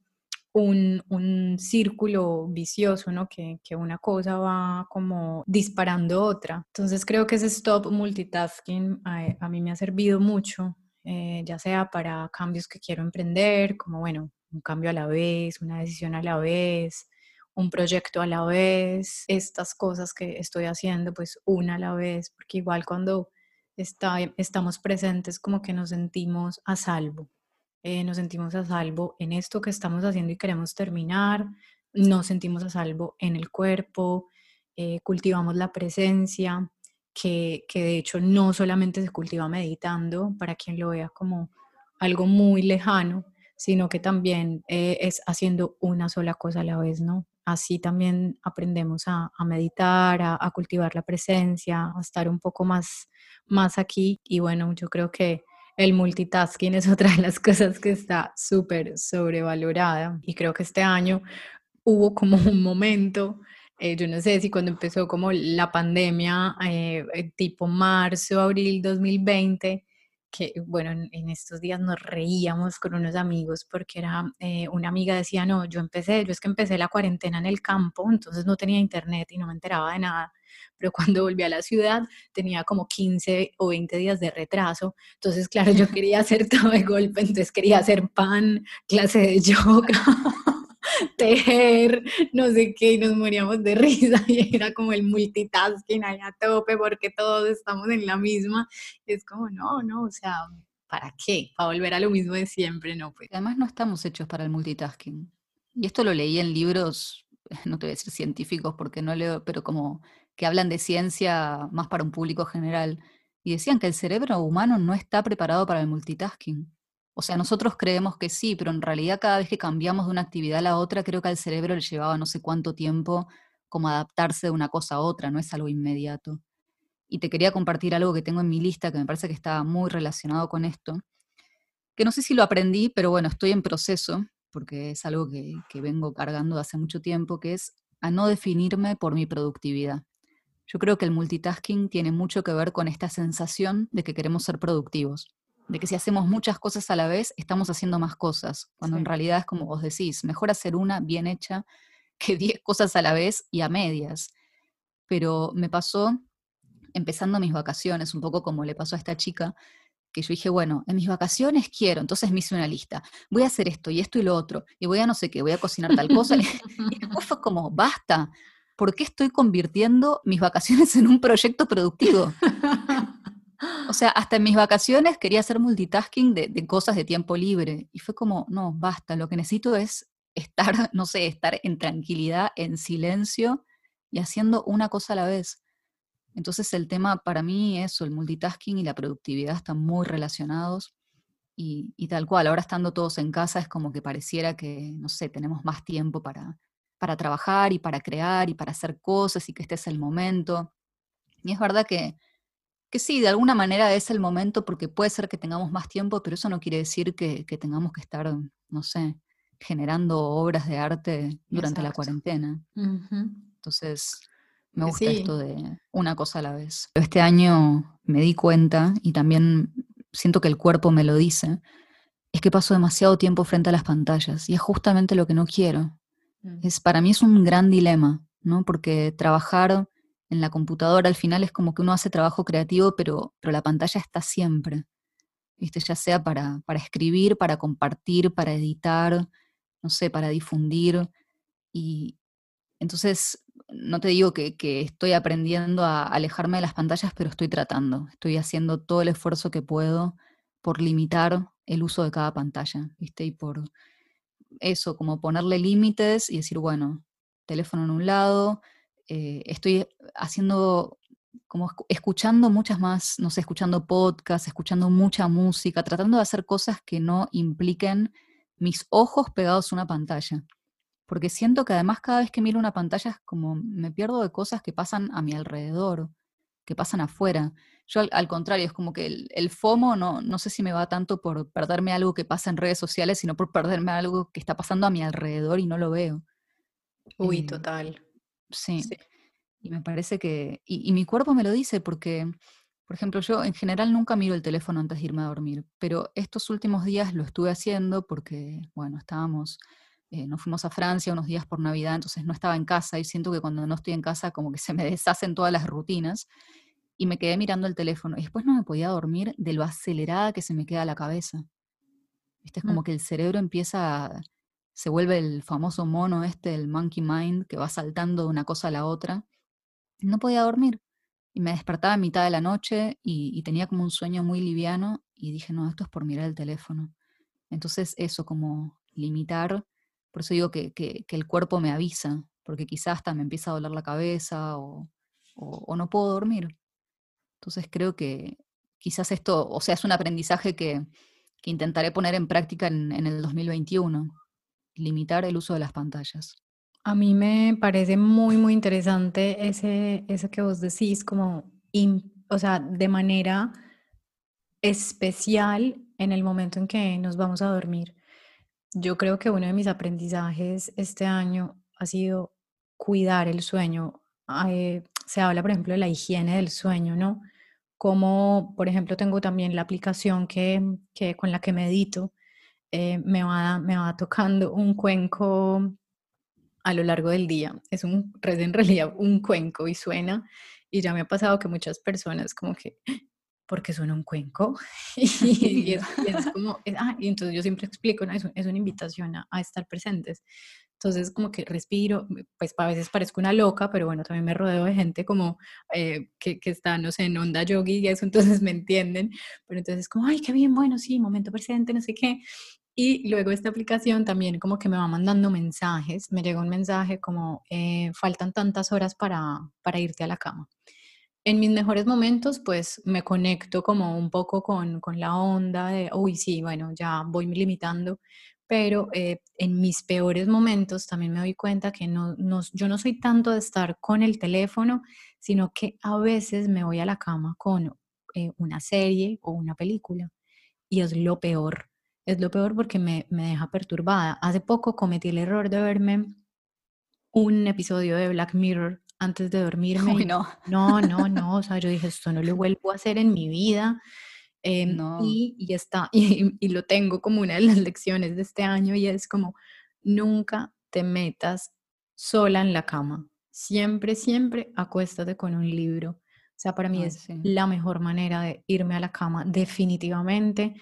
un círculo vicioso, ¿no? Que una cosa va como disparando otra. Entonces creo que ese stop multitasking a mí me ha servido mucho, ya sea para cambios que quiero emprender, como bueno, un cambio a la vez, una decisión a la vez, un proyecto a la vez, estas cosas que estoy haciendo, pues una a la vez, porque igual cuando estamos presentes como que nos sentimos a salvo, nos sentimos a salvo en esto que estamos haciendo y queremos terminar, nos sentimos a salvo en el cuerpo, cultivamos la presencia, que de hecho no solamente se cultiva meditando, para quien lo vea como algo muy lejano, sino que también es haciendo una sola cosa a la vez, ¿no? Así también aprendemos a meditar, a cultivar la presencia, a estar un poco más aquí. Y bueno, yo creo que el multitasking es otra de las cosas que está súper sobrevalorada y creo que este año hubo como un momento, yo no sé si cuando empezó como la pandemia, tipo marzo, abril 2020, que bueno, en estos días nos reíamos con unos amigos porque era, una amiga decía, no, yo es que empecé la cuarentena en el campo, entonces no tenía internet y no me enteraba de nada, pero cuando volví a la ciudad tenía como 15 o 20 días de retraso, entonces claro, yo quería hacer todo de golpe, entonces quería hacer pan, clase de yoga, tejer, no sé qué, y nos moríamos de risa y era como el multitasking ahí a tope porque todos estamos en la misma. Y es como, no, no, o sea, ¿para qué? Para volver a lo mismo de siempre, no, pues. Además no estamos hechos para el multitasking. Y esto lo leí en libros, no te voy a decir científicos porque no leo, pero como que hablan de ciencia más para un público general. Y decían que el cerebro humano no está preparado para el multitasking. O sea, nosotros creemos que sí, pero en realidad cada vez que cambiamos de una actividad a la otra, creo que al cerebro le llevaba no sé cuánto tiempo como adaptarse de una cosa a otra, no es algo inmediato. Y te quería compartir algo que tengo en mi lista que me parece que está muy relacionado con esto, que no sé si lo aprendí, pero bueno, estoy en proceso, porque es algo que vengo cargando de hace mucho tiempo, que es a no definirme por mi productividad. Yo creo que el multitasking tiene mucho que ver con esta sensación de que queremos ser productivos, de que si hacemos muchas cosas a la vez, estamos haciendo más cosas, cuando en Sí. realidad es como vos decís, mejor hacer una bien hecha que 10 cosas a la vez y a medias. Pero me pasó empezando mis vacaciones, un poco como le pasó a esta chica, que yo dije, bueno, en mis vacaciones quiero, entonces me hice una lista, voy a hacer esto y lo otro, y voy a no sé qué, voy a cocinar tal cosa, y después fue como, basta, ¿por qué estoy convirtiendo mis vacaciones en un proyecto productivo? O sea, hasta en mis vacaciones quería hacer multitasking de cosas de tiempo libre, y fue como, no, basta, lo que necesito es estar, no sé, estar en tranquilidad, en silencio, y haciendo una cosa a la vez. Entonces el tema para mí, eso, el multitasking y la productividad están muy relacionados y tal cual, ahora estando todos en casa es como que pareciera que, no sé, tenemos más tiempo para trabajar y para crear y para hacer cosas y que este es el momento. Y es verdad que sí, de alguna manera es el momento porque puede ser que tengamos más tiempo, pero eso no quiere decir que tengamos que estar, no sé, generando obras de arte durante la Exacto. cuarentena. Ujú. Entonces, me gusta Sí, esto de una cosa a la vez. Este año me di cuenta y también siento que el cuerpo me lo dice, es que paso demasiado tiempo frente a las pantallas y es justamente lo que no quiero. Para mí es un gran dilema, ¿no? Porque trabajar en la computadora al final es como que uno hace trabajo creativo, pero la pantalla está siempre, ¿viste? Ya sea para escribir, para compartir, para editar, no sé, para difundir. Y entonces, no te digo que estoy aprendiendo a alejarme de las pantallas, pero estoy tratando, estoy haciendo todo el esfuerzo que puedo por limitar el uso de cada pantalla, ¿viste? Y por eso, como ponerle límites y decir, bueno, teléfono en un lado, estoy haciendo, como escuchando muchas más, no sé, escuchando podcasts, escuchando mucha música, tratando de hacer cosas que no impliquen mis ojos pegados a una pantalla. Porque siento que además cada vez que miro una pantalla es como me pierdo de cosas que pasan a mi alrededor, que pasan afuera. Yo al contrario, es como que el FOMO no sé si me va tanto por perderme algo que pasa en redes sociales, sino por perderme algo que está pasando a mi alrededor y no lo veo. Uy, Eh, total. sí, Sí. y me parece que, y mi cuerpo me lo dice porque, por ejemplo, yo en general nunca miro el teléfono antes de irme a dormir, pero estos últimos días lo estuve haciendo porque, bueno, nos fuimos a Francia unos días por Navidad, entonces no estaba en casa y siento que cuando no estoy en casa como que se me deshacen todas las rutinas y me quedé mirando el teléfono y después no me podía dormir de lo acelerada que se me queda la cabeza. ¿Viste? Es como que el cerebro se vuelve el famoso mono este, el monkey mind, que va saltando de una cosa a la otra. No podía dormir. Y me despertaba a mitad de la noche y tenía como un sueño muy liviano y dije, no, esto es por mirar el teléfono. Entonces eso, como limitar, por eso digo que el cuerpo me avisa, porque quizás hasta me empieza a doler la cabeza o no puedo dormir. Entonces creo que quizás esto, o sea, es un aprendizaje que intentaré poner en práctica en el 2021, limitar el uso de las pantallas. A mí me parece muy, muy interesante ese que vos decís, como, o sea, de manera especial en el momento en que nos vamos a dormir. Yo creo que uno de mis aprendizajes este año ha sido cuidar el sueño. Se habla, por ejemplo, de la higiene del sueño, ¿no? Como, por ejemplo, tengo también la aplicación que con la que medito, me va tocando un cuenco a lo largo del día. Es en realidad un cuenco y suena, y ya me ha pasado que muchas personas como que, ¿por qué suena un cuenco? Qué Y lindo. es como, y entonces yo siempre explico, ¿no? Es una invitación a estar presentes. Entonces como que respiro, pues a veces parezco una loca, pero bueno, también me rodeo de gente como que está, no sé, en onda yogi y eso, entonces me entienden, pero entonces como, ay, qué bien, bueno, sí, momento presente, no sé qué. Y luego esta aplicación también como que me va mandando mensajes, me llega un mensaje como, faltan tantas horas para irte a la cama. En mis mejores momentos, pues me conecto como un poco con la onda de, uy, sí, bueno, ya voy limitando, pero en mis peores momentos también me doy cuenta que yo no soy tanto de estar con el teléfono, sino que a veces me voy a la cama con una serie o una película y es lo peor porque me deja perturbada. Hace poco cometí el error de verme un episodio de Black Mirror antes de dormirme Uy, y no, no, o sea, yo dije, esto no lo vuelvo a hacer en mi vida. no, Y lo tengo como una de las lecciones de este año y es como, nunca te metas sola en la cama. Siempre, siempre acuéstate con un libro. O sea, para mí ay, es sí. la mejor manera de irme a la cama, definitivamente.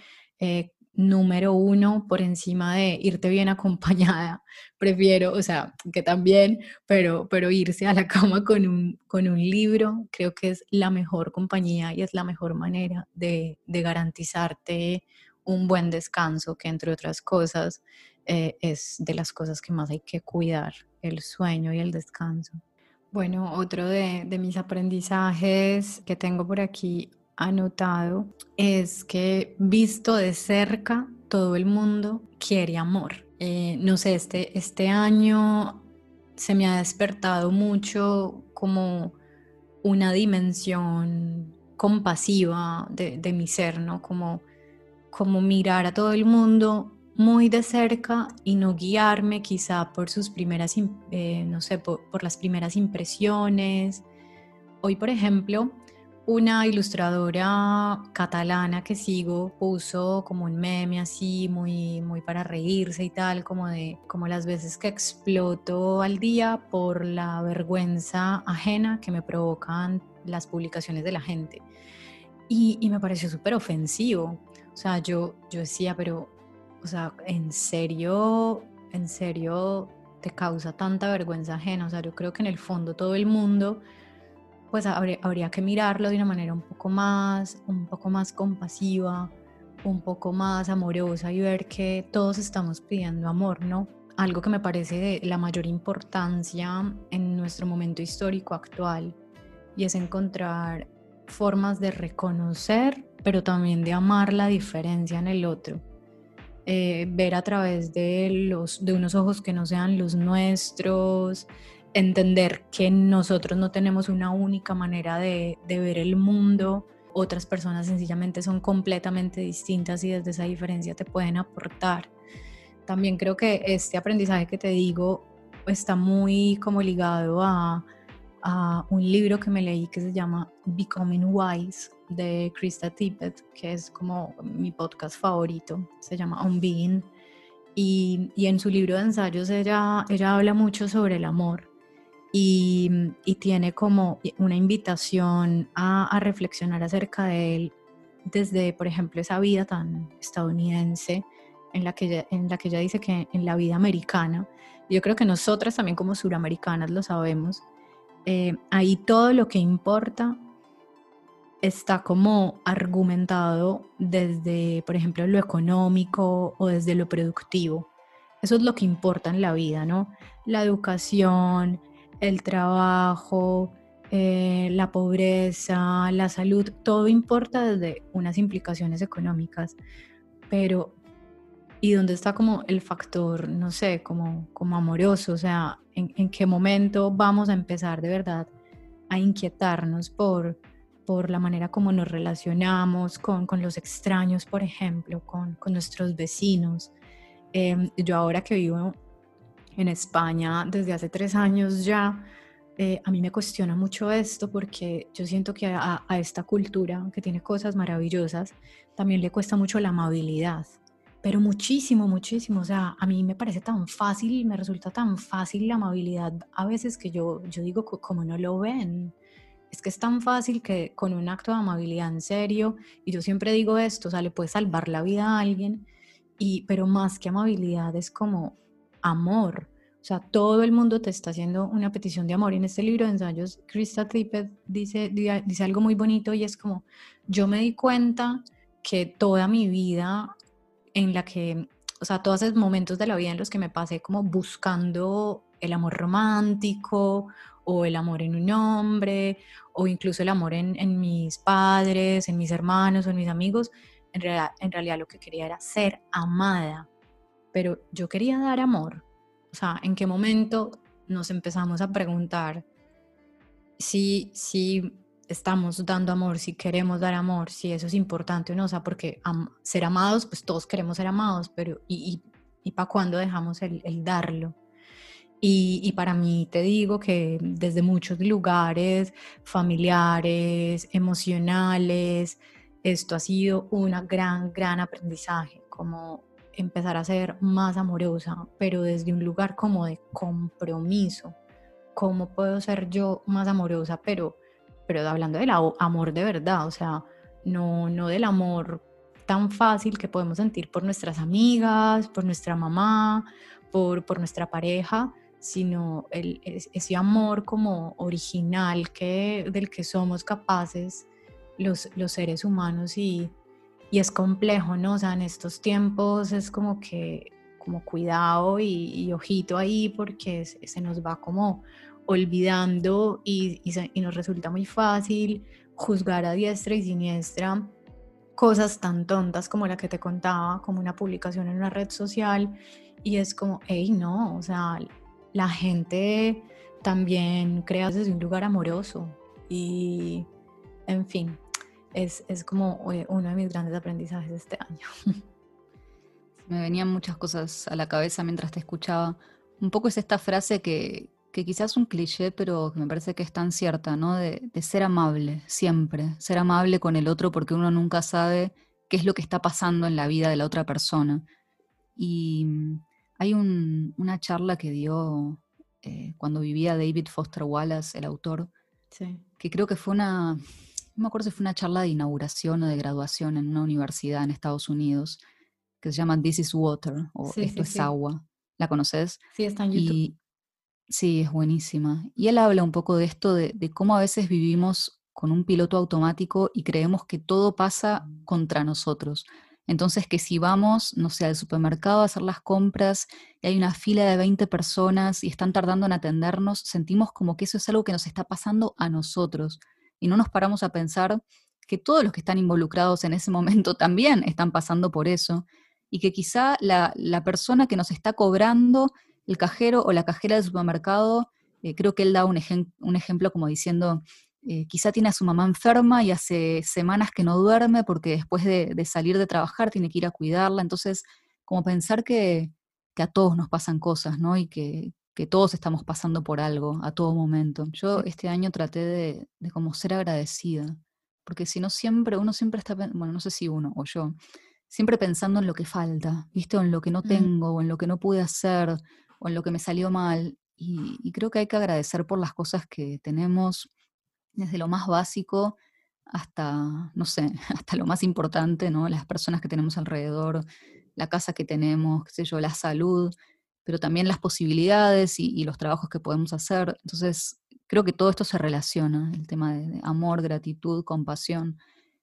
Número uno, por encima de irte bien acompañada, prefiero, o sea, que también, pero irse a la cama con un libro creo que es la mejor compañía y es la mejor manera de garantizarte un buen descanso, que entre otras cosas es de las cosas que más hay que cuidar, el sueño y el descanso. Bueno, otro de mis aprendizajes que tengo por aquí anotado es que visto de cerca, todo el mundo quiere amor. No sé, este año se me ha despertado mucho como una dimensión compasiva de mi ser, ¿no? Como mirar a todo el mundo muy de cerca y no guiarme quizá por sus primeras, no sé, por las primeras impresiones. Hoy, por ejemplo, Una ilustradora catalana que sigo puso como un meme así muy, muy para reírse y tal, como las veces que exploto al día por la vergüenza ajena que me provocan las publicaciones de la gente. Y me pareció súper ofensivo. O sea, yo decía, pero, o sea, en serio te causa tanta vergüenza ajena. O sea, yo creo que en el fondo todo el mundo pues habría que mirarlo de una manera un poco más compasiva, un poco más amorosa y ver que todos estamos pidiendo amor, ¿no? Algo que me parece de la mayor importancia en nuestro momento histórico actual y es encontrar formas de reconocer, pero también de amar la diferencia en el otro. Ver a través de unos ojos que no sean los nuestros, entender que nosotros no tenemos una única manera de ver el mundo, otras personas sencillamente son completamente distintas y desde esa diferencia te pueden aportar. También creo que este aprendizaje que te digo está muy como ligado a un libro que me leí que se llama Becoming Wise de Krista Tippett, que es como mi podcast favorito, se llama On Being, y en su libro de ensayos ella habla mucho sobre el amor y tiene como una invitación a reflexionar acerca de él desde, por ejemplo, esa vida tan estadounidense en la que ella dice que en la vida americana, yo creo que nosotras también como suramericanas lo sabemos, ahí todo lo que importa está como argumentado desde, por ejemplo, lo económico o desde lo productivo. Eso es lo que importa en la vida, ¿no? La educación, el trabajo, la pobreza, la salud, todo importa desde unas implicaciones económicas. Pero, ¿y dónde está como el factor, no sé, como amoroso? O sea, en qué momento vamos a empezar de verdad a inquietarnos por la manera como nos relacionamos con los extraños, por ejemplo, con nuestros vecinos? Yo ahora que vivo en España desde hace 3 años ya, a mí me cuestiona mucho esto porque yo siento que a esta cultura que tiene cosas maravillosas también le cuesta mucho la amabilidad, pero muchísimo, muchísimo. O sea, a mí me parece tan fácil, me resulta tan fácil la amabilidad a veces que yo digo, como no lo ven? Es que es tan fácil que con un acto de amabilidad en serio, y yo siempre digo esto, o sea, le puedes salvar la vida a alguien, pero más que amabilidad es como amor. O sea, todo el mundo te está haciendo una petición de amor. Y en este libro de ensayos, Krista Tippett dice algo muy bonito y es como, yo me di cuenta que toda mi vida en la que, o sea, todos esos momentos de la vida en los que me pasé como buscando el amor romántico o el amor en un hombre o incluso el amor en mis padres, en mis hermanos o en mis amigos, en realidad lo que quería era ser amada, pero yo quería dar amor. O sea, ¿en qué momento nos empezamos a preguntar si estamos dando amor, si queremos dar amor, si eso es importante o no? O sea, porque ser amados, pues todos queremos ser amados, pero ¿y para cuándo dejamos el darlo? Y para mí te digo que desde muchos lugares familiares, emocionales, esto ha sido una gran aprendizaje, como empezar a ser más amorosa, pero desde un lugar como de compromiso. ¿Cómo puedo ser yo más amorosa? Pero hablando del amor de verdad, o sea, no del amor tan fácil que podemos sentir por nuestras amigas, por nuestra mamá, por nuestra pareja, sino ese amor como original del que somos capaces los seres humanos y es complejo, ¿no? O sea, en estos tiempos es como que, como cuidado y ojito ahí porque se nos va como olvidando y nos resulta muy fácil juzgar a diestra y siniestra cosas tan tontas como la que te contaba, como una publicación en una red social, y es como, hey, no, o sea, la gente también crea desde un lugar amoroso y, en fin, es como uno de mis grandes aprendizajes de este año. Me venían muchas cosas a la cabeza mientras te escuchaba. Un poco es esta frase que quizás es un cliché, pero que me parece que es tan cierta, ¿no? De ser amable, siempre. Ser amable con el otro porque uno nunca sabe qué es lo que está pasando en la vida de la otra persona. Y hay una charla que dio cuando vivía David Foster Wallace, el autor, Sí. que creo que fue no me acuerdo si fue una charla de inauguración o de graduación en una universidad en Estados Unidos, que se llama This is Water, o Sí, Esto sí, es sí. agua. ¿La conoces? Sí, está en YouTube. Y sí, es buenísima. Y él habla un poco de esto, de cómo a veces vivimos con un piloto automático y creemos que todo pasa contra nosotros. Entonces, que si vamos, no sé, al supermercado a hacer las compras y hay una fila de 20 personas y están tardando en atendernos, sentimos como que eso es algo que nos está pasando a nosotros. Y no nos paramos a pensar que todos los que están involucrados en ese momento también están pasando por eso. Y que quizá la persona que nos está cobrando, el cajero o la cajera del supermercado, creo que él da un ejemplo como diciendo, quizá tiene a su mamá enferma y hace semanas que no duerme porque después de salir de trabajar tiene que ir a cuidarla. Entonces, como pensar que a todos nos pasan cosas, ¿no? Y que todos estamos pasando por algo a todo momento. Yo Sí. este año traté de como ser agradecida, porque si no siempre, uno siempre está, bueno, no sé si uno o yo, siempre pensando en lo que falta, ¿viste? O en lo que no Mm, tengo, o en lo que no pude hacer, o en lo que me salió mal. Y creo que hay que agradecer por las cosas que tenemos, desde lo más básico hasta, no sé, hasta lo más importante, ¿no? Las personas que tenemos alrededor, la casa que tenemos, qué sé yo, la salud, pero también las posibilidades y los trabajos que podemos hacer. Entonces, creo que todo esto se relaciona, el tema de amor, gratitud, compasión.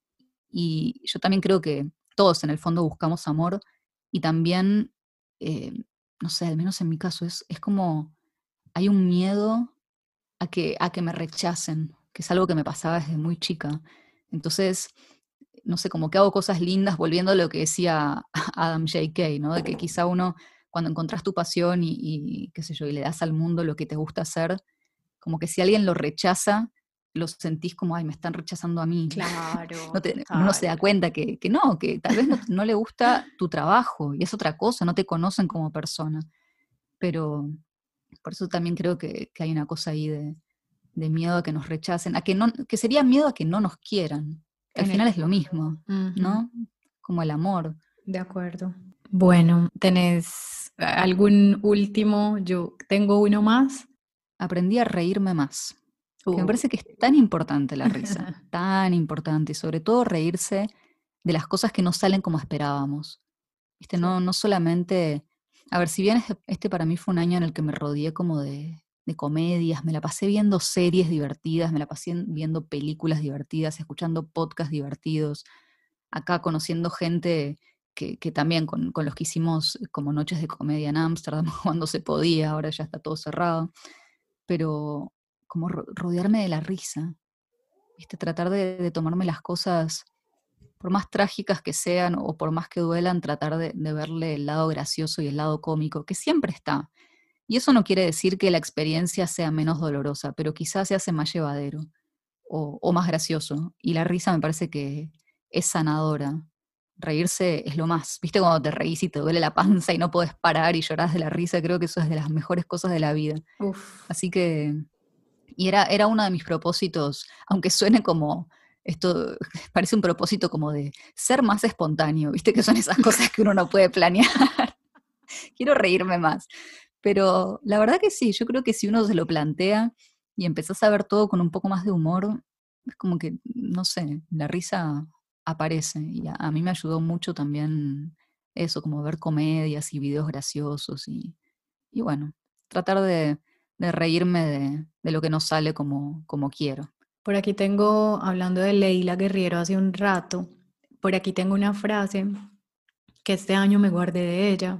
Y yo también creo que todos en el fondo buscamos amor y también, eh, no sé, al menos en mi caso, es como hay un miedo a que me rechacen, que es algo que me pasaba desde muy chica. Entonces, no sé, como que hago cosas lindas, volviendo a lo que decía Adam J.K., ¿no? De que quizá uno, cuando encontrás tu pasión y qué sé yo, y le das al mundo lo que te gusta hacer, como que si alguien lo rechaza, lo sentís como, ay, me están rechazando a mí. claro, Uno no se total. da cuenta que no, que tal vez no le gusta tu trabajo y es otra cosa, no te conocen como persona. Pero por eso también creo que hay una cosa ahí de miedo a que nos rechacen, a que no, que sería miedo a que no nos quieran, que al En final es lo efecto. mismo, Ujú, ¿no? Como el amor. de acuerdo. Bueno, ¿tenés algún último? Yo tengo uno más. Aprendí a reírme más, que me Uh. parece que es tan importante la risa, tan importante, y sobre todo reírse de las cosas que no salen como esperábamos. ¿Viste? Sí. No, no solamente, a ver, si bien este para mí fue un año en el que me rodeé como de comedias, me la pasé viendo series divertidas, me la pasé viendo películas divertidas, escuchando podcasts divertidos, acá conociendo gente que también con los que hicimos como noches de comedia en Ámsterdam cuando se podía, ahora ya está todo cerrado, pero como rodearme de la risa, ¿viste? Tratar de tomarme las cosas por más trágicas que sean o por más que duelan, tratar de verle el lado gracioso y el lado cómico, que siempre está. Y eso no quiere decir que la experiencia sea menos dolorosa, pero quizás se hace más llevadero o más gracioso. Y la risa me parece que es sanadora. Reírse es lo más. ¿Viste cuando te reís y te duele la panza y no podés parar y llorás de la risa? Creo que eso es de las mejores cosas de la vida. Uf. Así que y era uno de mis propósitos, aunque suene como, esto parece un propósito como de ser más espontáneo, viste que son esas cosas que uno no puede planear. Quiero reírme más. Pero la verdad que sí, yo creo que si uno se lo plantea y empezás a ver todo con un poco más de humor, es como que, no sé, la risa aparece. Y a mí me ayudó mucho también eso, como ver comedias y videos graciosos y bueno, tratar de reírme de lo que no sale como quiero. Por aquí tengo, hablando de Leila Guerriero hace un rato, por aquí tengo una frase que este año me guardé de ella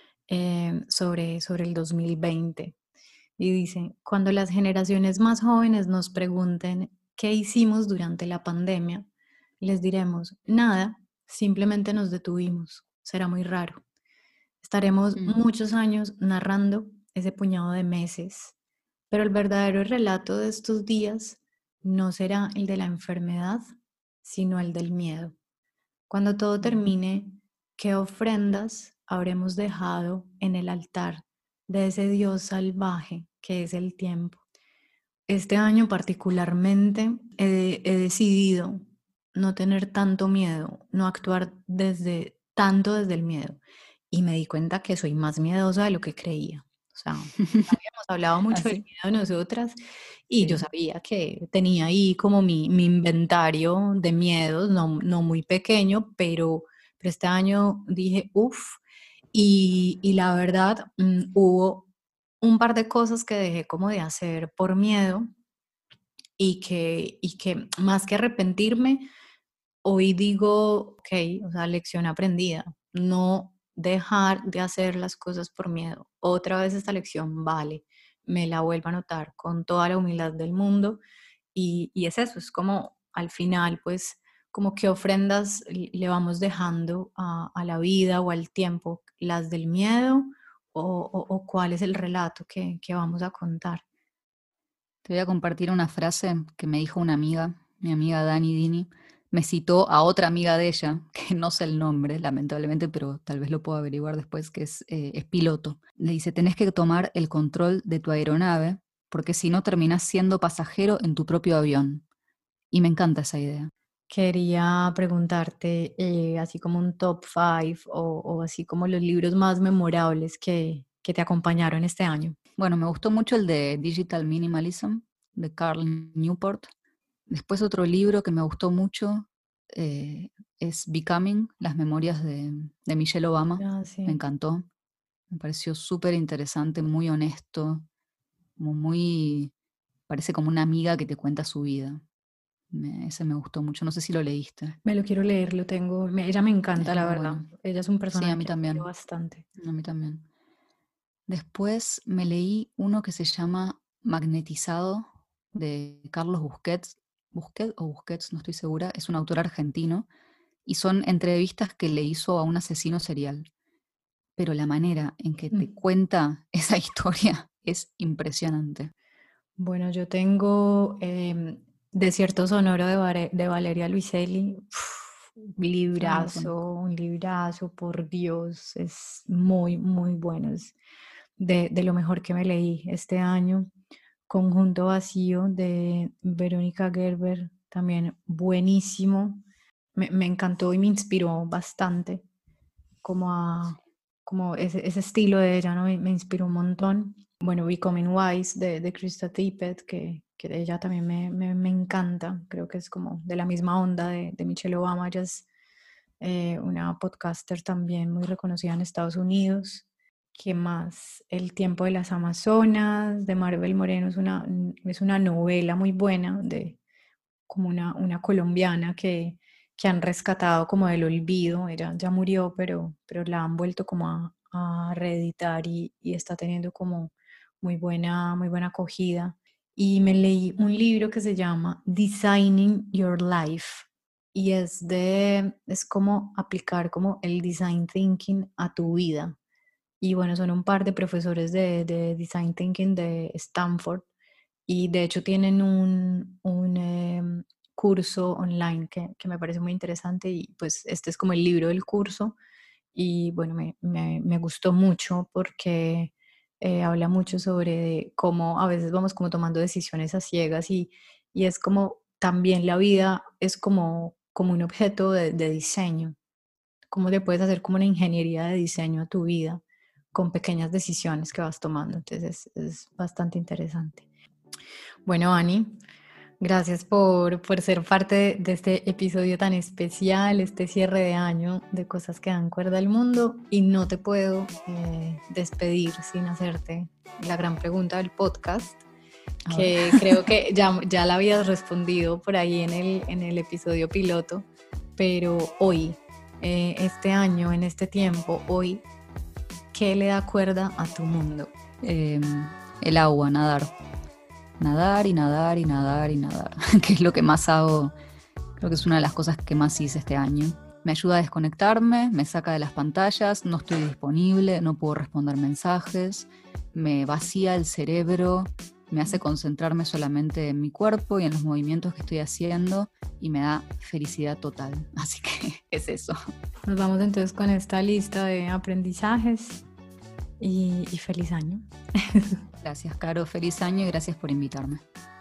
sobre el 2020. Y dice, cuando las generaciones más jóvenes nos pregunten qué hicimos durante la pandemia, les diremos, nada, simplemente nos detuvimos. Será muy raro. Estaremos Mm. muchos años narrando ese puñado de meses, pero el verdadero relato de estos días no será el de la enfermedad, sino el del miedo. Cuando todo Mm. termine, ¿qué ofrendas habremos dejado en el altar de ese Dios salvaje que es el tiempo. Este año particularmente he decidido no tener tanto miedo, no actuar desde el miedo. Y me di cuenta que soy más miedosa de lo que creía. O sea, habíamos hablado mucho del Así, miedo de nosotras y yo sí. sabía que tenía ahí como mi inventario de miedos, no muy pequeño, pero este año dije, uff, y la verdad, hubo un par de cosas que dejé como de hacer por miedo y que más que arrepentirme, hoy digo, ok, o sea, lección aprendida, no dejar de hacer las cosas por miedo. Otra vez esta lección vale, me la vuelvo a notar con toda la humildad del mundo y es eso, es como al final, pues, como qué ofrendas le vamos dejando a la vida o al tiempo, las del miedo o cuál es el relato que vamos a contar. Te voy a compartir una frase que me dijo una amiga, mi amiga Dani Dini. Me citó a otra amiga de ella, que no sé el nombre, lamentablemente, pero tal vez lo puedo averiguar después, que es piloto. Le dice, tenés que tomar el control de tu aeronave, porque si no terminás siendo pasajero en tu propio avión. Y me encanta esa idea. Quería preguntarte, así como un top 5 o así como los libros más memorables que te acompañaron este año. Bueno, me gustó mucho el de Digital Minimalism, de Carl Newport. Después otro libro que me gustó mucho es Becoming, las memorias de Michelle Obama. Ah, Me sí. encantó. Me pareció súper interesante, muy honesto, como muy, parece como una amiga que te cuenta su vida. Ese me gustó mucho, no sé si lo leíste. Me lo quiero leer, ella me Es encanta, la muy verdad. bueno. Ella es un Sí, a personaje mí que admiro también, bastante. a mí también. Después me leí uno que se llama Magnetizado de Carlos Busquets. Busquets o Busquets, no estoy segura. Es un autor argentino y son entrevistas que le hizo a un asesino serial. Pero la manera en que te Mm. cuenta esa historia es impresionante. Bueno, yo tengo Desierto Sonoro de Valeria Luiselli. Ah, no lo conozco. Un librazo, por Dios, es muy, muy bueno. Es de lo mejor que me leí este año. Conjunto Vacío de Verónica Gerber, también buenísimo. Me encantó y me inspiró bastante como Sí. como ese estilo de ella, ¿no? Me inspiró un montón. Bueno, Becoming Wise de Krista Tippett, que ella también me encanta. Creo que es como de la misma onda de Michelle Obama. Ella es una podcaster también muy reconocida en Estados Unidos. ¿Qué más? El tiempo de las Amazonas, de Maribel Moreno, es una novela muy buena de como una colombiana que han rescatado como del olvido. Ella ya murió, pero la han vuelto como a reeditar y está teniendo como muy buena acogida. Y me leí un libro que se llama Designing Your Life y es como aplicar como el design thinking a tu vida. Y bueno, son un par de profesores de design thinking de Stanford y de hecho tienen un curso online que me parece muy interesante y pues este es como el libro del curso y bueno, me gustó mucho porque habla mucho sobre cómo a veces vamos como tomando decisiones a ciegas y es como también la vida es como un objeto de diseño, cómo le puedes hacer como una ingeniería de diseño a tu vida con pequeñas decisiones que vas tomando. Entonces es bastante interesante. Bueno, Ani, gracias por ser parte de este episodio tan especial, este cierre de año de cosas que dan cuerda al mundo. Y no te puedo despedir sin hacerte la gran pregunta del podcast, A ver. que creo que ya la habías respondido por ahí en el episodio piloto, pero hoy, este año, en este tiempo, hoy, ¿qué le da cuerda a tu mundo? Em, el agua, nadar. Nadar y nadar y nadar y nadar, que es lo que más hago. Creo que es una de las cosas que más hice este año. Me ayuda a desconectarme, me saca de las pantallas, no estoy disponible, no puedo responder mensajes, me vacía el cerebro, me hace concentrarme solamente en mi cuerpo y en los movimientos que estoy haciendo y me da felicidad total. Así que es eso. Nos vamos entonces con esta lista de aprendizajes y feliz año. Gracias, Caro. Feliz año y gracias por invitarme.